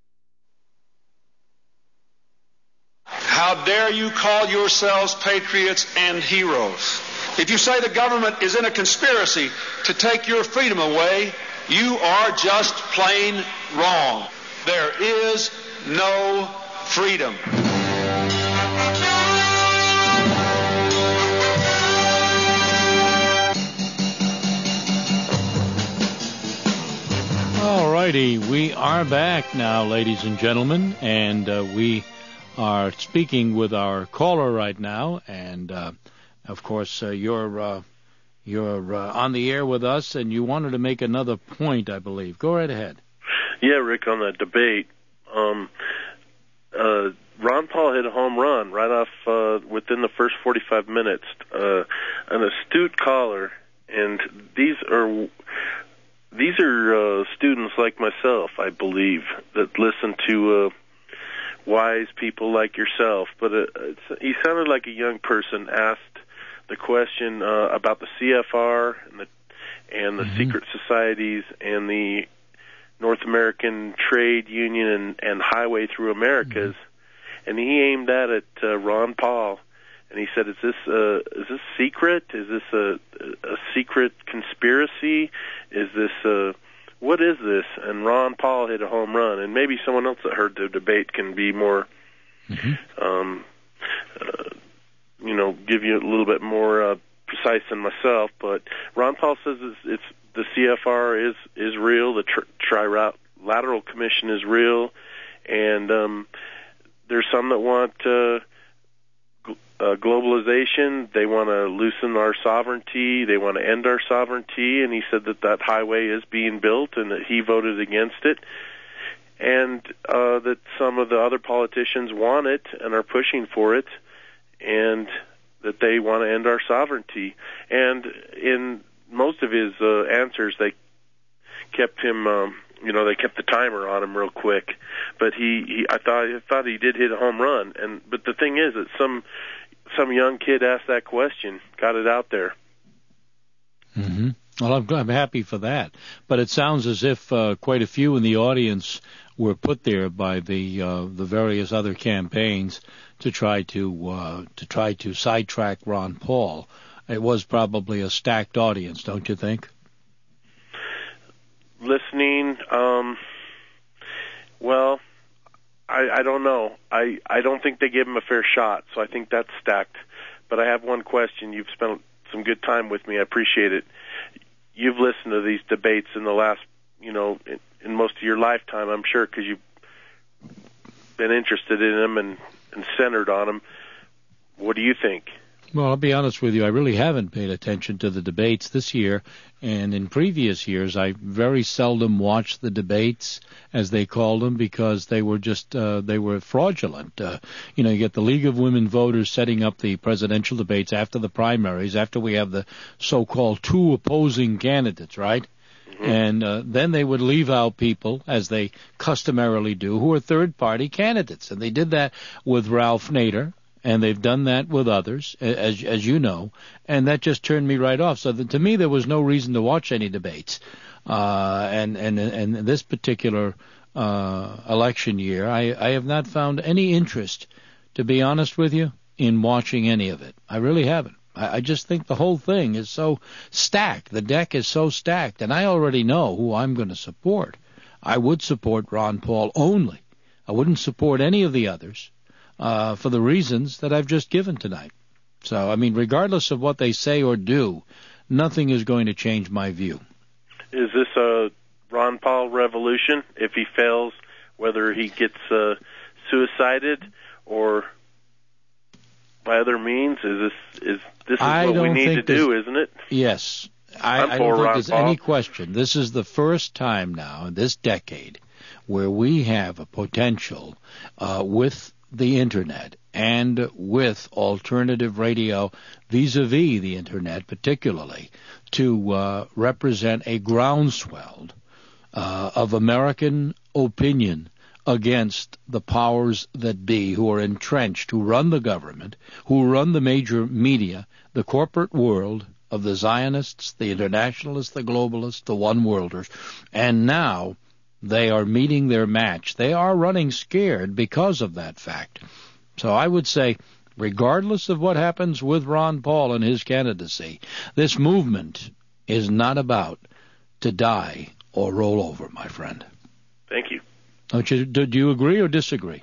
S18: How dare you call yourselves patriots and heroes? If you say the government is in a conspiracy to take your freedom away, you are just plain wrong. There is no freedom.
S4: All righty, we are back now, ladies and gentlemen, and uh, we are speaking with our caller right now, and uh, of course uh, you're uh, you're uh, on the air with us, and you wanted to make another point, I believe. Go right ahead.
S13: Yeah, Rick, on the debate, um, uh, Ron Paul hit a home run right off uh, within the first forty-five minutes. Uh, an astute caller, and these are these are uh, students like myself, I believe, that listen to uh, wise people like yourself. But uh, it's, he sounded like a young person asked the question uh, about the C F R and the and the mm-hmm. secret societies and the North American Trade Union and, and Highway Through Americas, mm-hmm. and he aimed that at uh, Ron Paul, and he said, "Is this uh, is this secret? Is this a, a secret conspiracy? Is this uh, what is this?" And Ron Paul hit a home run, and maybe someone else that heard the debate can be more, mm-hmm. um, uh, you know, give you a little bit more uh, precise than myself. But Ron Paul says it's. it's the C F R is, is real. The tri- Trilateral Commission is real, and um, there's some that want uh, uh, globalization. They want to loosen our sovereignty. They want to end our sovereignty. And he said that that highway is being built and that he voted against it. And uh, that some of the other politicians want it and are pushing for it. And that they want to end our sovereignty. And in most of his uh, answers, they kept him... Um, You know, they kept the timer on him real quick, but he, he I thought I thought he did hit a home run. And but the thing is that some some young kid asked that question, got it out there.
S4: Mm-hmm. Well, I'm, I'm happy for that. But it sounds as if uh, quite a few in the audience were put there by the uh, the various other campaigns to try to uh, to try to sidetrack Ron Paul. It was probably a stacked audience, don't you think?
S13: Listening, um, well, I, I don't know. I, I don't think they gave him a fair shot, so I think that's stacked. But I have one question. You've spent some good time with me. I appreciate it. You've listened to these debates in the last, you know, in, in most of your lifetime, I'm sure, because you've been interested in them and, and centered on them. What do you think?
S4: Well, I'll be honest with you. I really haven't paid attention to the debates this year, and in previous years, I very seldom watched the debates, as they called them, because they were just uh, they were fraudulent. Uh, you know, you get the League of Women Voters setting up the presidential debates after the primaries, after we have the so-called two opposing candidates, right? Mm-hmm. And uh, then they would leave out people, as they customarily do, who are third-party candidates, and they did that with Ralph Nader. And they've done that with others, as as you know, and that just turned me right off. So that, to me, there was no reason to watch any debates. Uh, and, and, and this particular uh, election year, I, I have not found any interest, to be honest with you, in watching any of it. I really haven't. I, I just think the whole thing is so stacked. The deck is so stacked, and I already know who I'm going to support. I would support Ron Paul only. I wouldn't support any of the others. Uh, for the reasons that I've just given tonight. So, I mean, regardless of what they say or do, nothing is going to change my view.
S13: Is this a Ron Paul revolution? If he fails, whether he gets uh, suicided or by other means, is this is this is
S4: I
S13: what we need to do,
S4: this,
S13: isn't it?
S4: Yes. I,
S13: I'm
S4: I
S13: for
S4: don't think
S13: Ron
S4: there's
S13: Paul.
S4: any question. This is the first time now in this decade where we have a potential uh, with the Internet and with alternative radio vis-a-vis the Internet particularly to uh, represent a groundswell uh, of American opinion against the powers that be who are entrenched, who run the government, who run the major media, the corporate world of the Zionists, the internationalists, the globalists, the one-worlders, and now they are meeting their match. They are running scared because of that fact. So I would say, regardless of what happens with Ron Paul and his candidacy, this movement is not about to die or roll over, my friend.
S13: Thank you.
S4: Don't you, do, do you agree or disagree?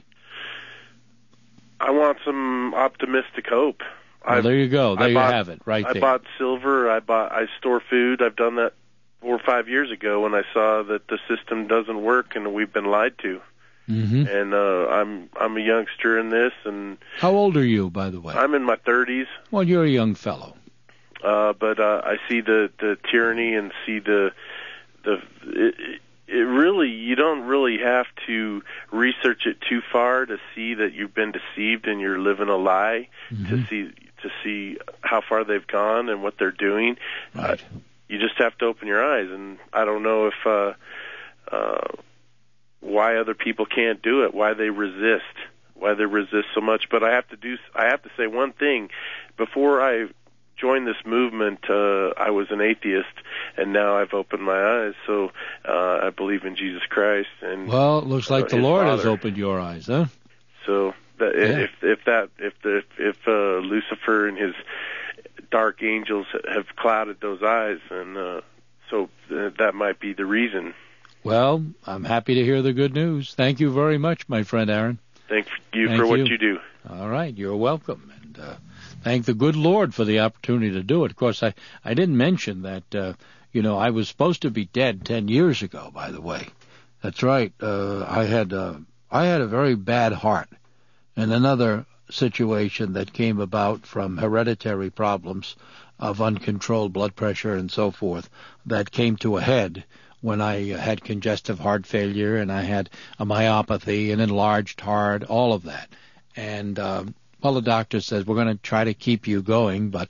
S13: I want some optimistic hope.
S4: Well, there you go. There
S13: I
S4: you
S13: bought,
S4: have it, right
S13: I
S4: there.
S13: I bought silver. I bought. I store food. I've done that four or five years ago when I saw that the system doesn't work and we've been lied to.
S4: Mm-hmm.
S13: And uh, I'm I'm a youngster in this. And
S4: how old are you, by the way?
S13: I'm in my thirties.
S4: Well, you're a young fellow.
S13: Uh, but uh, I see the, the tyranny and see the the. It, it really, you don't really have to research it too far to see that you've been deceived and you're living a lie. Mm-hmm. To see to see how far they've gone and what they're doing.
S4: Right.
S13: Uh, you just have to open your eyes, and I don't know if uh, uh, why other people can't do it, why they resist, why they resist so much. But I have to do. I have to say one thing. Before I joined this movement, uh, I was an atheist, and now I've opened my eyes. So uh, I believe in Jesus Christ. And
S4: well, it looks like
S13: uh,
S4: the Lord
S13: Father.
S4: has opened your eyes, huh?
S13: So that,
S4: yeah.
S13: if if that if the, if uh, Lucifer and his dark angels have clouded those eyes, and uh, so th- that might be the reason.
S4: Well, I'm happy to hear the good news. Thank you very much, my friend Aaron.
S13: Thank you
S4: Thank
S13: for what
S4: you.
S13: you do.
S4: All right, you're welcome. And uh, thank the good Lord for the opportunity to do it. Of course, I, I didn't mention that, uh, you know, I was supposed to be dead ten years ago, by the way. That's right. Uh, I had uh, I had a very bad heart. And another situation that came about from hereditary problems of uncontrolled blood pressure and so forth that came to a head when I had congestive heart failure and I had a myopathy, an enlarged heart, all of that. And, uh, well, the doctor says, we're going to try to keep you going, but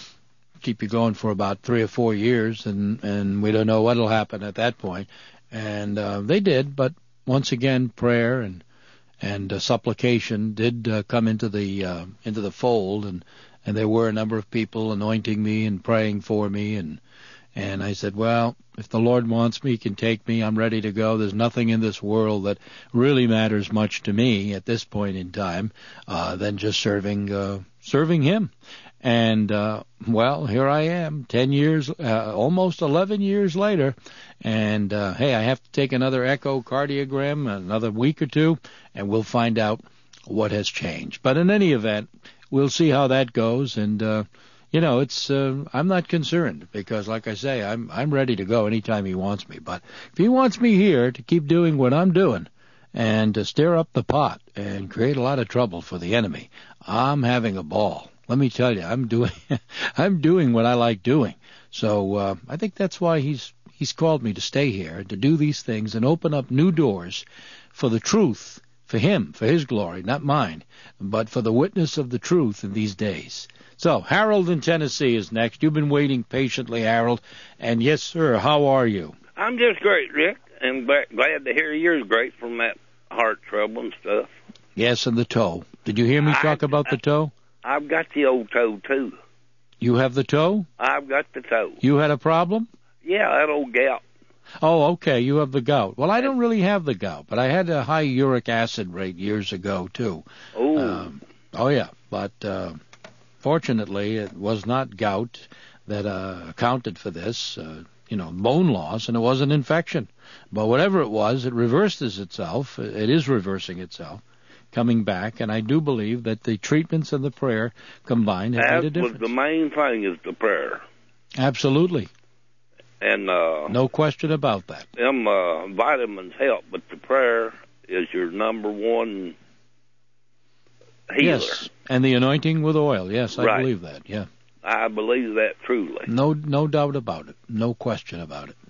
S4: keep you going for about three or four years, and, and we don't know what will happen at that point. And uh, they did, but once again, prayer and and uh, supplication did uh, come into the uh, into the fold, and, and there were a number of people anointing me and praying for me, and and I said, well, if the Lord wants me, He can take me. I'm ready to go. There's nothing in this world that really matters much to me at this point in time uh, than just serving uh, serving Him. And, uh, well, here I am, ten years, uh, almost eleven years later, and, uh, hey, I have to take another echocardiogram, another week or two, and we'll find out what has changed. But in any event, we'll see how that goes, and, uh, you know, it's, uh, I'm not concerned, because, like I say, I'm, I'm ready to go anytime He wants me. But if He wants me here to keep doing what I'm doing, and to stir up the pot, and create a lot of trouble for the enemy, I'm having a ball. Let me tell you, I'm doing, I'm doing what I like doing. So uh, I think that's why he's he's called me to stay here, to do these things and open up new doors for the truth, for Him, for His glory, not mine, but for the witness of the truth in these days. So Harold in Tennessee is next. You've been waiting patiently, Harold, and yes, sir. How are you?
S19: I'm just great, Rick, and glad to hear yours great from that heart trouble and stuff.
S4: Yes, and the toe. Did you hear me talk
S19: I,
S4: about the toe?
S19: I've got the old toe, too.
S4: You have the toe?
S19: I've got the toe.
S4: You had a problem?
S19: Yeah, that old gout.
S4: Oh, okay, you have the gout. Well, I don't really have the gout, but I had a high uric acid rate years ago, too.
S19: Oh.
S4: Um, oh, yeah, but uh, fortunately it was not gout that uh, accounted for this, uh, you know, bone loss, and it was an infection. But whatever it was, it reverses itself. It is reversing itself. Coming back, and I do believe that the treatments and the prayer combined have
S19: that
S4: made a difference.
S19: Was the main thing is the prayer.
S4: Absolutely.
S19: And uh,
S4: no question about that.
S19: Them uh, vitamins help, but the prayer is your number one healer.
S4: Yes, and the anointing with oil. Yes, I
S19: right.
S4: believe that. Yeah,
S19: I believe that truly.
S4: No, no doubt about it. No question about it.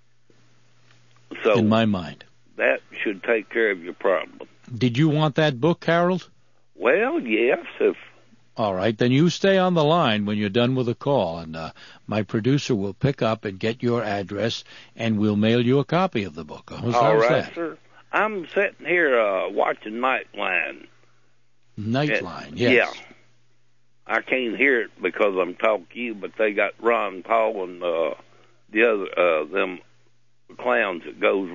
S19: So
S4: in my mind,
S19: that should take care of your problem.
S4: Did you want that book, Harold?
S19: Well, yes. If
S4: all right, then you stay on the line when you're done with the call, and uh, my producer will pick up and get your address, and we'll mail you a copy of the book. How's,
S19: all
S4: how's
S19: right,
S4: that?
S19: sir. I'm sitting here uh, watching Nightline.
S4: Nightline,
S19: and,
S4: yes.
S19: Yeah. I can't hear it because I'm talking to you, but they got Ron Paul and uh, the other uh, them clowns that goes.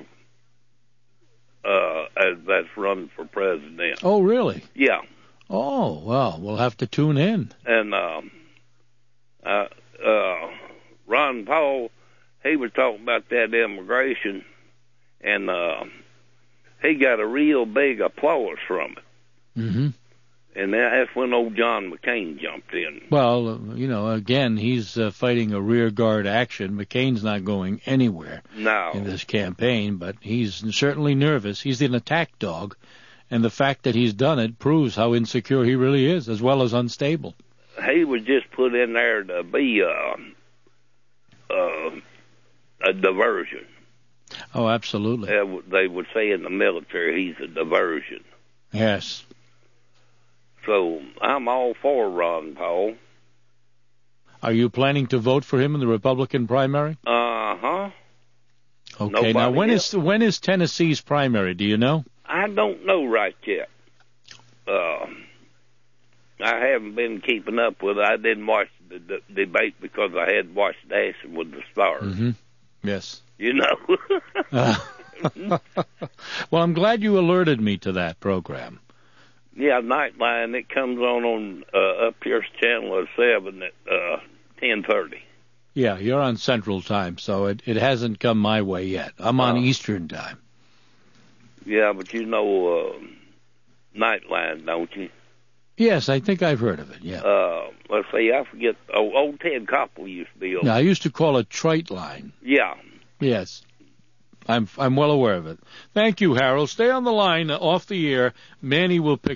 S19: Uh, as that's running for president.
S4: Oh, really?
S19: Yeah.
S4: Oh, well, we'll have to tune in.
S19: And um, uh, uh, Ron Paul, he was talking about that immigration, and uh, he got a real big applause from it.
S4: Mm-hmm.
S19: And that's when old John McCain jumped in.
S4: Well, uh, you know, again, he's uh, fighting a rear guard action. McCain's not going anywhere
S19: no.
S4: in this campaign, but he's certainly nervous. He's an attack dog, and the fact that he's done it proves how insecure he really is, as well as unstable.
S19: He was just put in there to be uh, uh, a diversion.
S4: Oh, absolutely.
S19: Uh, they would say in the military, he's a diversion.
S4: Yes.
S19: So I'm all for Ron Paul.
S4: Are you planning to vote for him in the Republican primary?
S19: Uh-huh.
S4: Okay,
S19: Nobody
S4: now when
S19: else.
S4: is when is Tennessee's primary? Do you know?
S19: I don't know right yet. Uh, I haven't been keeping up with it. I didn't watch the d- debate because I had watched Dancing with the Stars.
S4: Mm-hmm. Yes.
S19: You know.
S4: uh, well, I'm glad you alerted me to that program.
S19: Yeah, Nightline, it comes on on uh, up here channel at seven at uh, ten thirty.
S4: Yeah, you're on Central Time, so it, it hasn't come my way yet. I'm on uh, Eastern Time.
S19: Yeah, but you know uh, Nightline, don't you?
S4: Yes, I think I've heard of it, yeah.
S19: Uh, let's see, I forget. Oh, old Ted Koppel used to be on.
S4: No, I used to call it Trite Line.
S19: Yeah.
S4: Yes. I'm I'm well aware of it. Thank you, Harold. Stay on the line, uh, off the air. Manny will pick up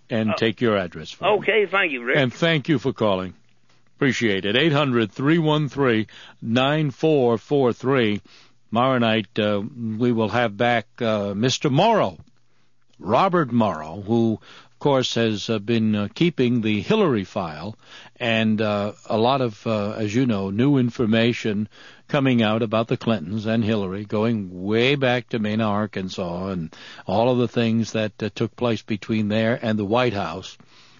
S4: and
S19: Oh.
S4: take your address for him.
S19: Okay, thank you, Rick.
S4: And thank you for calling. Appreciate it. eight hundred, three one three, nine four four three. Tomorrow night, uh, we will have back uh, Mister Morrow, Robert Morrow, who, of course, has uh, been uh, keeping the Hillary file, and uh, a lot of, uh, as you know, new information coming out about the Clintons and Hillary, going way back to Mena, Arkansas, and all of the things that uh, took place between there and the White House.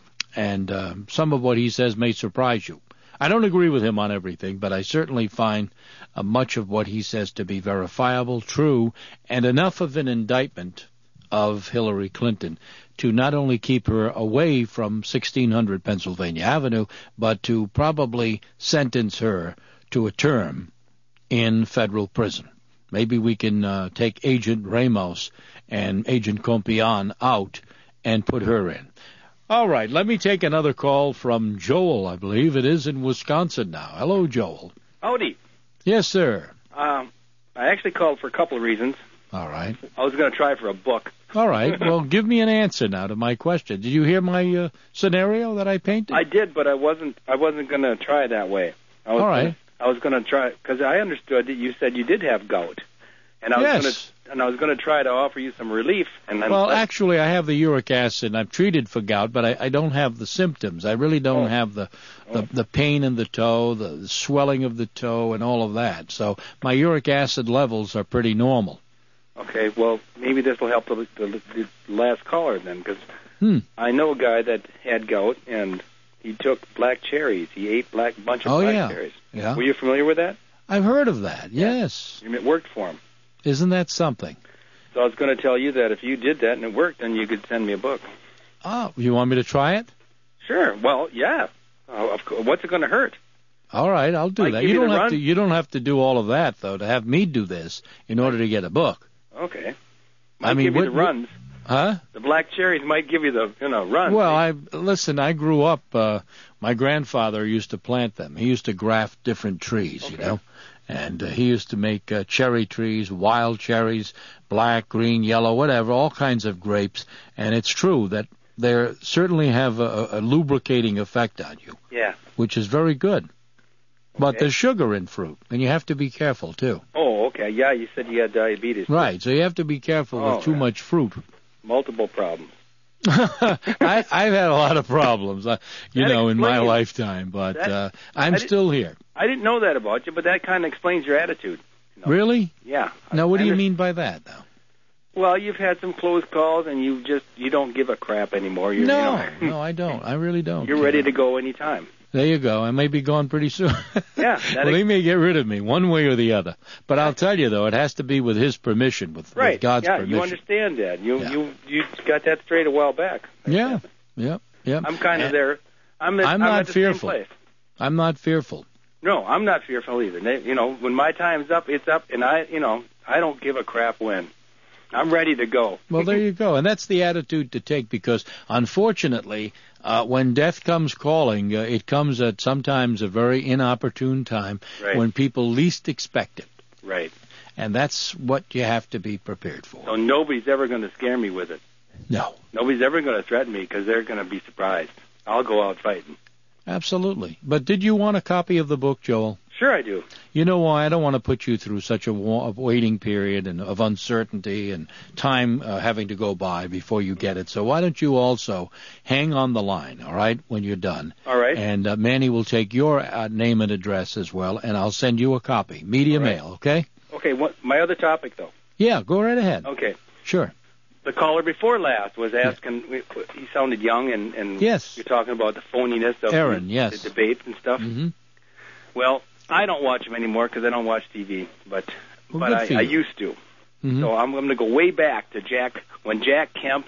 S4: And uh, some of what he says may surprise you. I don't agree with him on everything, but I certainly find uh, much of what he says to be verifiable, true, and enough of an indictment of Hillary Clinton to not only keep her away from sixteen hundred Pennsylvania Avenue, but to probably sentence her to a term in federal prison. Maybe we can uh, take Agent Ramos and Agent Compion out and put her in. All right, let me take another call from Joel, I believe it is, in Wisconsin now. Hello, Joel.
S20: Howdy.
S4: Yes, sir.
S20: Um, I actually called for a couple of reasons.
S4: All right.
S20: I was going to try for a book.
S4: All right. Well, give me an answer now to my question. Did you hear my uh, scenario that I painted?
S20: I did, but I wasn't. I wasn't going to try that way. I was
S4: All right.
S20: Gonna, I was going to try because I understood that you said you did have gout, and I was
S4: Yes.
S20: going to. And I was going to try to offer you some relief. And then
S4: Well, actually, I have the uric acid, and I've treated for gout, but I, I don't have the symptoms. I really don't
S20: Oh.
S4: have the, the the pain in the toe, the, the swelling of the toe, and all of that. So my uric acid levels are pretty normal.
S20: Okay, well, maybe this will help the, the, the last caller then, because
S4: Hmm.
S20: I know a guy that had gout, and he took black cherries. He ate black bunch of
S4: Oh,
S20: black
S4: yeah.
S20: cherries.
S4: Yeah.
S20: Were you familiar with that?
S4: I've heard of that, yes.
S20: It worked for him.
S4: Isn't that something?
S20: So I was going to tell you that if you did that and it worked, then you could send me a book.
S4: Oh, you want me to try it?
S20: Sure. Well, yeah. Uh, of course. What's it going to hurt?
S4: All right, I'll do
S20: Might
S4: that.
S20: give
S4: You
S20: you
S4: don't
S20: the
S4: have
S20: run.
S4: to. You don't have to do all of that though to have me do this in order to get a book.
S20: Okay. Might
S4: I mean,
S20: give you
S4: what-
S20: the runs.
S4: Huh?
S20: The black cherries might give you the, you know, runs.
S4: Well, I listen. I grew up. Uh, my grandfather used to plant them. He used to graft different trees, you know, and uh, he used to make uh, cherry trees, wild cherries, black, green, yellow, whatever, all kinds of grapes. And it's true that they certainly have a, a lubricating effect on you,
S20: Yeah.
S4: which is very good. But there's sugar in fruit, and you have to be careful too.
S20: Oh, okay. Yeah, you said you had diabetes.
S4: Right, so you have to be careful
S20: Oh,
S4: with too
S20: yeah.
S4: much fruit.
S20: Multiple problems.
S4: I, I've had a lot of problems, uh, you
S20: That
S4: know, in my
S20: explains-
S4: lifetime, but
S20: that-
S4: uh,
S20: I
S4: I'm
S20: didn't-
S4: still here.
S20: I didn't know that about you, but that kind of explains your attitude.
S4: Really?
S20: Yeah.
S4: Now, what
S20: I
S4: do you
S20: under-
S4: mean by that, now?
S20: Well, you've had some close calls, and you just you don't give a crap anymore. You're,
S4: No,
S20: you know,
S4: no, I don't. I really don't.
S20: you're ready to go anytime.
S4: There you go. I may be gone pretty soon.
S20: Yeah. That
S4: well, they may get rid of me one way or the other. But I'll tell you, though, it has to be with his permission, with,
S20: right.
S4: with God's
S20: yeah,
S4: permission.
S20: you understand that. You
S4: Yeah.
S20: you you got that straight a while back.
S4: Yeah, yeah, yeah.
S20: I'm kind of
S4: And
S20: there. I'm, at,
S4: I'm
S20: I'm
S4: not
S20: at the
S4: fearful.
S20: Same place.
S4: I'm not fearful.
S20: No, I'm not fearful either. They, you know, when my time's up, it's up, and I, you know, I don't give a crap when. I'm ready to go.
S4: Well, there you go. And that's the attitude to take because, unfortunately, uh, when death comes calling, uh, it comes at sometimes a very inopportune time
S20: Right.
S4: when people least expect it.
S20: Right.
S4: And that's what you have to be prepared for.
S20: So nobody's ever going to scare me with it.
S4: No.
S20: Nobody's ever going to threaten me because they're going to be surprised. I'll go out fighting.
S4: Absolutely. But did you want a copy of the book, Joel?
S20: Sure, I do.
S4: You know why? I don't want to put you through such a wa- waiting period and of uncertainty and time uh, having to go by before you get it. So why don't you also hang on the line, all right, when you're done?
S20: All right.
S4: And uh, Manny will take your uh, name and address as well, and I'll send you a copy, media
S20: All right.
S4: mail, okay?
S20: Okay, what, my other topic, though.
S4: Yeah, go right ahead.
S20: Okay.
S4: Sure.
S20: The caller before last was asking, he sounded young, and, and
S4: Yes.
S20: you're talking about the phoniness of
S4: Aaron,
S20: the,
S4: yes.
S20: the debate and stuff.
S4: Mm-hmm.
S20: Well, I don't watch them anymore because I don't watch T V, but
S4: Well,
S20: but
S4: good
S20: I,
S4: for
S20: I
S4: you.
S20: used to.
S4: Mhm.
S20: So I'm going to go way back to Jack when Jack Kemp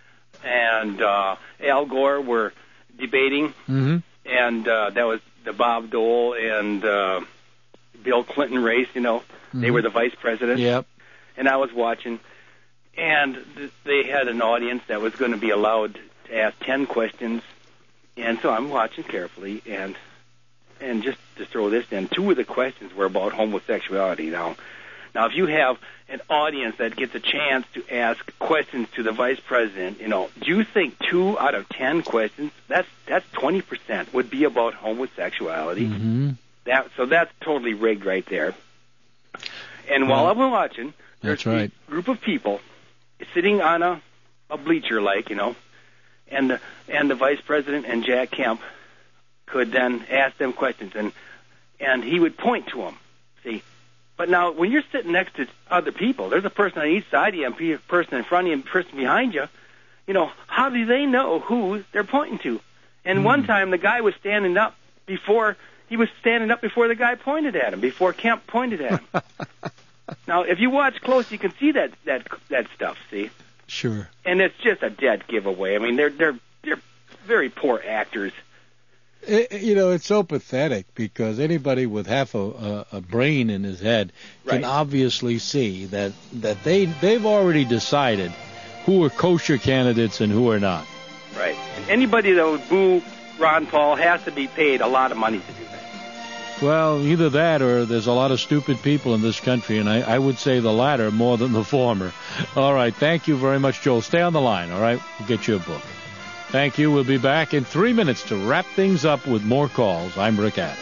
S20: and uh, Al Gore were debating,
S4: Mm-hmm.
S20: and uh, that was the Bob Dole and uh, Bill Clinton race. You know, they
S4: Mhm.
S20: were the vice president.
S4: Yep.
S20: And I was watching, and th- they had an audience that was going to be allowed to ask ten questions, and so I'm watching carefully, and and just to throw this in, two of the questions were about homosexuality. Now, Now, if you have an audience that gets a chance to ask questions to the vice president, you know, do you think two out of ten questions, that's that's twenty percent, would be about homosexuality?
S4: Mm-hmm.
S20: That so that's totally rigged right there. And while I've been watching, there's
S4: That's right.
S20: a group of people sitting on a, a bleacher, like, you know, and the, and the vice president and Jack Kemp could then ask them questions, and and he would point to them. See, but now when you're sitting next to other people, there's a person on each side of you, and a person in front of you, and a person behind you. You know, how do they know who they're pointing to? And mm. one time the guy was standing up before he was standing up before the guy pointed at him, before Kemp pointed at him. Now, if you watch close, you can see that that that stuff. See.
S4: Sure.
S20: And it's just a dead giveaway. I mean, they're they're they're very poor actors.
S4: It, you know, it's so pathetic because anybody with half a, a, a brain in his head can
S20: Right.
S4: obviously see that that they they've already decided who are kosher candidates and who are not.
S20: Right. And anybody that would boo Ron Paul has to be paid a lot of money to do that.
S4: Well, either that or there's a lot of stupid people in this country, and I, I would say the latter more than the former. All right. Thank you very much, Joel. Stay on the line, all right? We'll get you a book. Thank you. We'll be back in three minutes to wrap things up with more calls. I'm Rick Adams.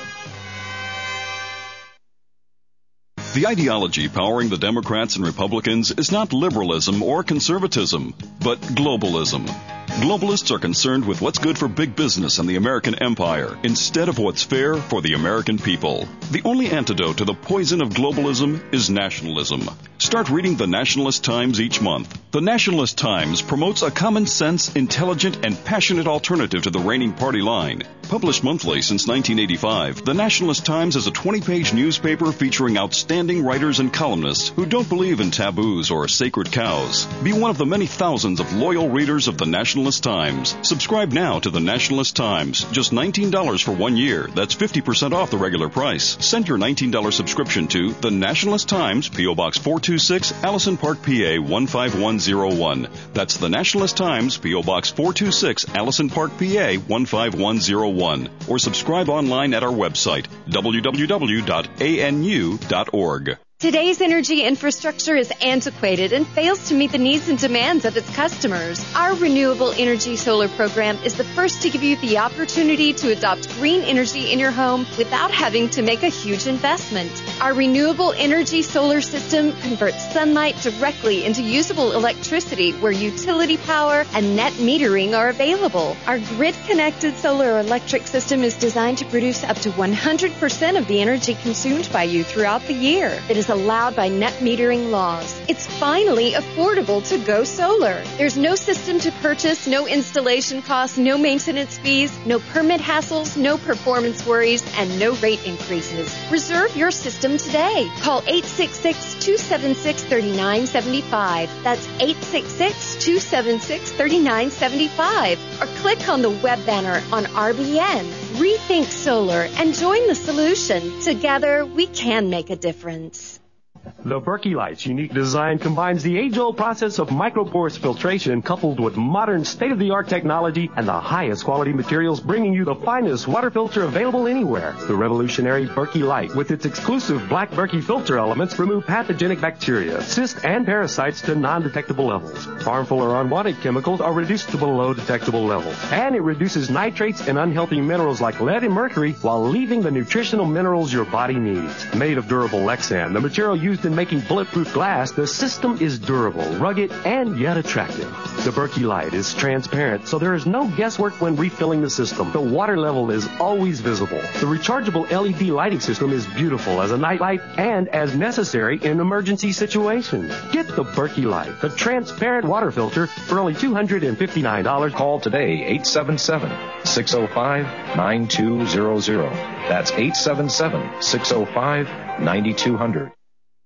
S11: The ideology powering the Democrats and Republicans is not liberalism or conservatism, but globalism. Globalists are concerned with what's good for big business and the American empire instead of what's fair for the American people. The only antidote to the poison of globalism is nationalism. Start reading the Nationalist Times each month. The Nationalist Times promotes a common sense, intelligent, and passionate alternative to the reigning party line. Published monthly since nineteen eighty-five, the Nationalist Times is a twenty-page newspaper featuring outstanding writers and columnists who don't believe in taboos or sacred cows. Be one of the many thousands of loyal readers of the Nationalist Times. Subscribe now to the Nationalist Times. Just nineteen dollars for one year. That's fifty percent off the regular price. Send your nineteen dollars subscription to the Nationalist Times, P O. Box four two six, Allison Park, P A one five one zero one. That's the Nationalist Times, P O. Box four two six, Allison Park, P A one five one zero one. Or subscribe online at our website, w w w dot a n u dot org.
S12: Today's energy infrastructure is antiquated and fails to meet the needs and demands of its customers. Our Renewable Energy Solar Program is the first to give you the opportunity to adopt green energy in your home without having to make a huge investment. Our Renewable Energy Solar System converts sunlight directly into usable electricity where utility power and net metering are available. Our grid-connected solar electric system is designed to produce up to one hundred percent of the energy consumed by you throughout the year. It is allowed by net metering laws. It's finally affordable to go solar. There's no system to purchase, no installation costs, no maintenance fees, no permit hassles, no performance worries, and no rate increases. Reserve your system today. Call eight six six, two seven six, three nine seven five. That's eight six six, two seven six, three nine seven five. Or click on the web banner on R B N. Rethink solar and join the solution. Together, we can make a difference.
S5: The Berkey Light's unique design combines the age-old process of microporous filtration coupled with modern state-of-the-art technology and the highest quality materials, bringing you the finest water filter available anywhere. The revolutionary Berkey Light, with its exclusive black Berkey filter elements, remove pathogenic bacteria, cysts, and parasites to non-detectable levels. Harmful or unwanted chemicals are reduced to below detectable levels. And it reduces nitrates and unhealthy minerals like lead and mercury while leaving the nutritional minerals your body needs. Made of durable Lexan, the material used in making bulletproof glass, the system is durable, rugged, and yet attractive. The Berkey Light is transparent, so there is no guesswork when refilling the system. The water level is always visible. The rechargeable L E D lighting system is beautiful as a night light and as necessary in emergency situations. Get the Berkey Light, the transparent water filter, for only two hundred fifty-nine dollars.
S1: Call today, eight seven seven, six oh five, nine two zero zero. That's eight seven seven, six oh five, nine two zero zero.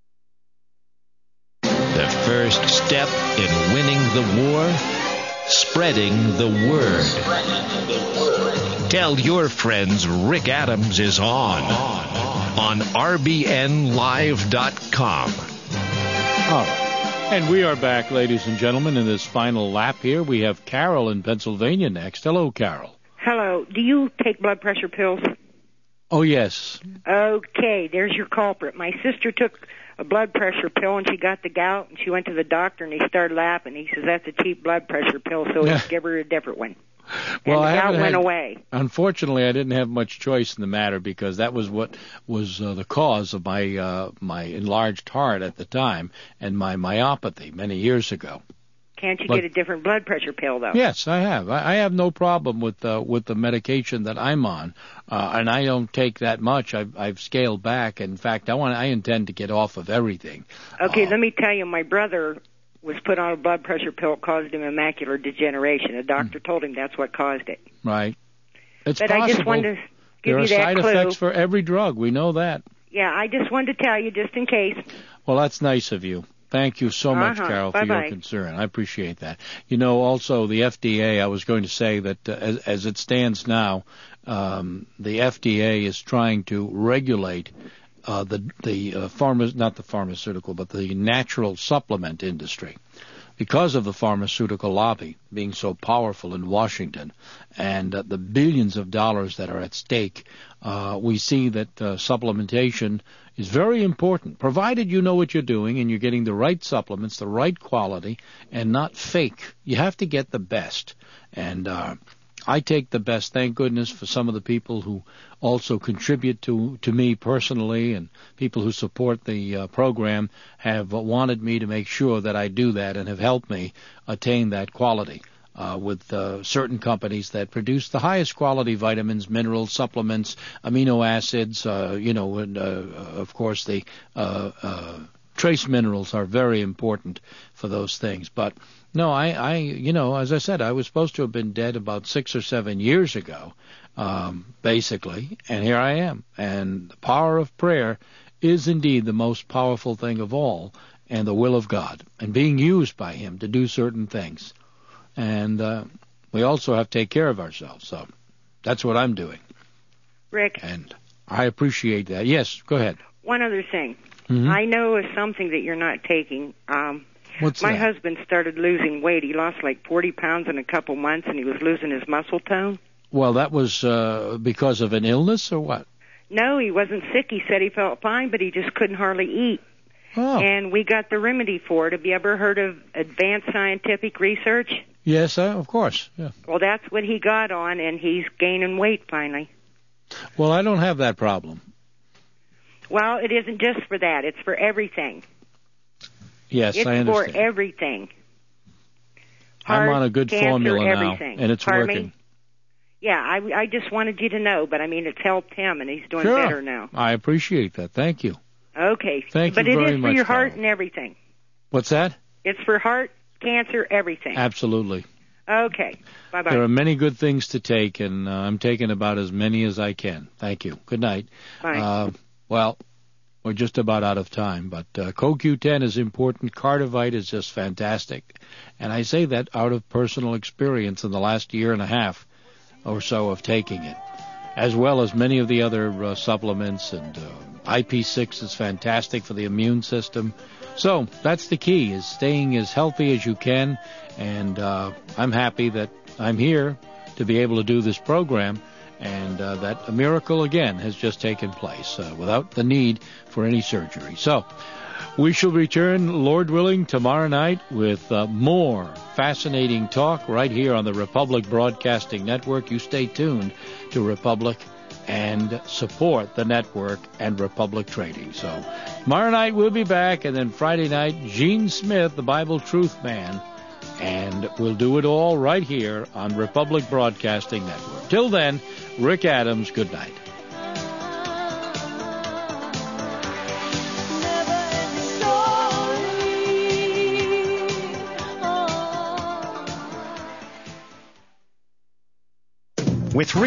S3: The first step in winning the war, spreading the word. Tell your friends Rick Adams is on on R B N live dot com.
S4: All right. And we are back, ladies and gentlemen, in this final lap here. We have Carol in Pennsylvania next. Hello, Carol.
S21: Hello. Do you take blood pressure pills?
S4: Oh, yes.
S21: Okay, there's your culprit. My sister took a blood pressure pill, and she got the gout, and she went to the doctor, and he started laughing. He says, that's a cheap blood pressure pill, so he give her a different one.
S4: Well,
S21: and the
S4: I
S21: gout
S4: haven't
S21: went
S4: had,
S21: away.
S4: Unfortunately, I didn't have much choice in the matter because that was what was uh, the cause of my uh, my enlarged heart at the time and my myopathy many years ago.
S21: Can't you
S4: But-
S21: get a different blood pressure pill, though?
S4: Yes, I have. I I have no problem with uh, with the medication that I'm on, uh, and I don't take that much. I've, I've scaled back. In fact, I want I intend to get off of everything.
S21: Okay, let me tell you, my brother was put on a blood pressure pill. It caused him macular degeneration. A doctor told him that's what caused it.
S4: Right. It's
S21: but
S4: possible.
S21: I just wanted to give
S4: there
S21: you
S4: are
S21: that
S4: side
S21: clue.
S4: effects for every drug. We know that.
S21: Yeah, I just wanted to tell you just in case.
S4: Well, that's nice of you. Thank you so much,
S21: Uh-huh.
S4: Carol, for
S21: Bye-bye.
S4: your concern. I appreciate that. You know, also the F D A, I was going to say that uh, as, as it stands now, um, the F D A is trying to regulate uh, the the uh, pharma, not the pharmaceutical, but the natural supplement industry. Because of the pharmaceutical lobby being so powerful in Washington and uh, the billions of dollars that are at stake, uh, we see that uh, supplementation is very important, provided you know what you're doing and you're getting the right supplements, the right quality, and not fake. You have to get the best. And uh, I take the best, thank goodness, for some of the people who also contribute to, to me personally, and people who support the uh, program have uh, wanted me to make sure that I do that and have helped me attain that quality. Uh, with uh, certain companies that produce the highest quality vitamins, minerals, supplements, amino acids, uh, you know, and uh, of course the uh, uh, trace minerals are very important for those things. But no, I, I, you know, as I said, I was supposed to have been dead about six or seven years ago, um, basically, and here I am. And the power of prayer is indeed the most powerful thing of all, and the will of God, and being used by Him to do certain things. And uh, we also have to take care of ourselves. So that's what I'm doing.
S21: Rick.
S4: And I appreciate that. Yes, go ahead.
S21: One other thing.
S4: Mm-hmm.
S21: I know of something that you're not taking. Um,
S4: What's
S21: my
S4: that?
S21: husband started losing weight. He lost like forty pounds in a couple months, and he was losing his muscle tone.
S4: Well, that was uh, because of an illness or what?
S21: No, he wasn't sick. He said he felt fine, but he just couldn't hardly eat.
S4: Oh.
S21: And we got the remedy for it. Have you ever heard of advanced scientific research?
S4: Yes, uh, of course. Yeah.
S21: Well, that's what he got on, and he's gaining weight finally.
S4: Well, I don't have that problem.
S21: Well, it isn't just for that. It's for everything.
S4: Yes,
S21: it's
S4: I understand.
S21: for everything.
S4: I'm
S21: Heart,
S4: on a good
S21: cancer,
S4: formula now,
S21: everything.
S4: and it's
S21: Pardon
S4: working.
S21: Me? Yeah, I, I just wanted you to know, but I mean, it's helped him, and he's doing
S4: Sure.
S21: better now.
S4: I appreciate that. Thank you.
S21: Okay.
S4: Thank
S21: but
S4: you
S21: it
S4: very
S21: is for
S4: much,
S21: your heart
S4: Carol.
S21: and everything.
S4: What's that?
S21: It's for heart, cancer, everything.
S4: Absolutely.
S21: Okay. Bye-bye.
S4: There are many good things to take, and uh, I'm taking about as many as I can. Thank you. Good night.
S21: Bye.
S4: Uh, well, we're just about out of time, but uh, C O Q ten is important. Cardivite is just fantastic. And I say that out of personal experience in the last year and a half or so of taking it, as well as many of the other uh, supplements. And uh, I P six is fantastic for the immune system. So that's the key, is staying as healthy as you can. And uh, I'm happy that I'm here to be able to do this program, and uh, that a miracle, again, has just taken place uh, without the need for any surgery. So we shall return, Lord willing, tomorrow night with uh, more fascinating talk right here on the Republic Broadcasting Network. You stay tuned to Republic and support the network and Republic Trading. So tomorrow night we'll be back, and then Friday night, Gene Smith, the Bible Truth Man, and we'll do it all right here on Republic Broadcasting Network. Till then, Rick Adams, good night.
S1: With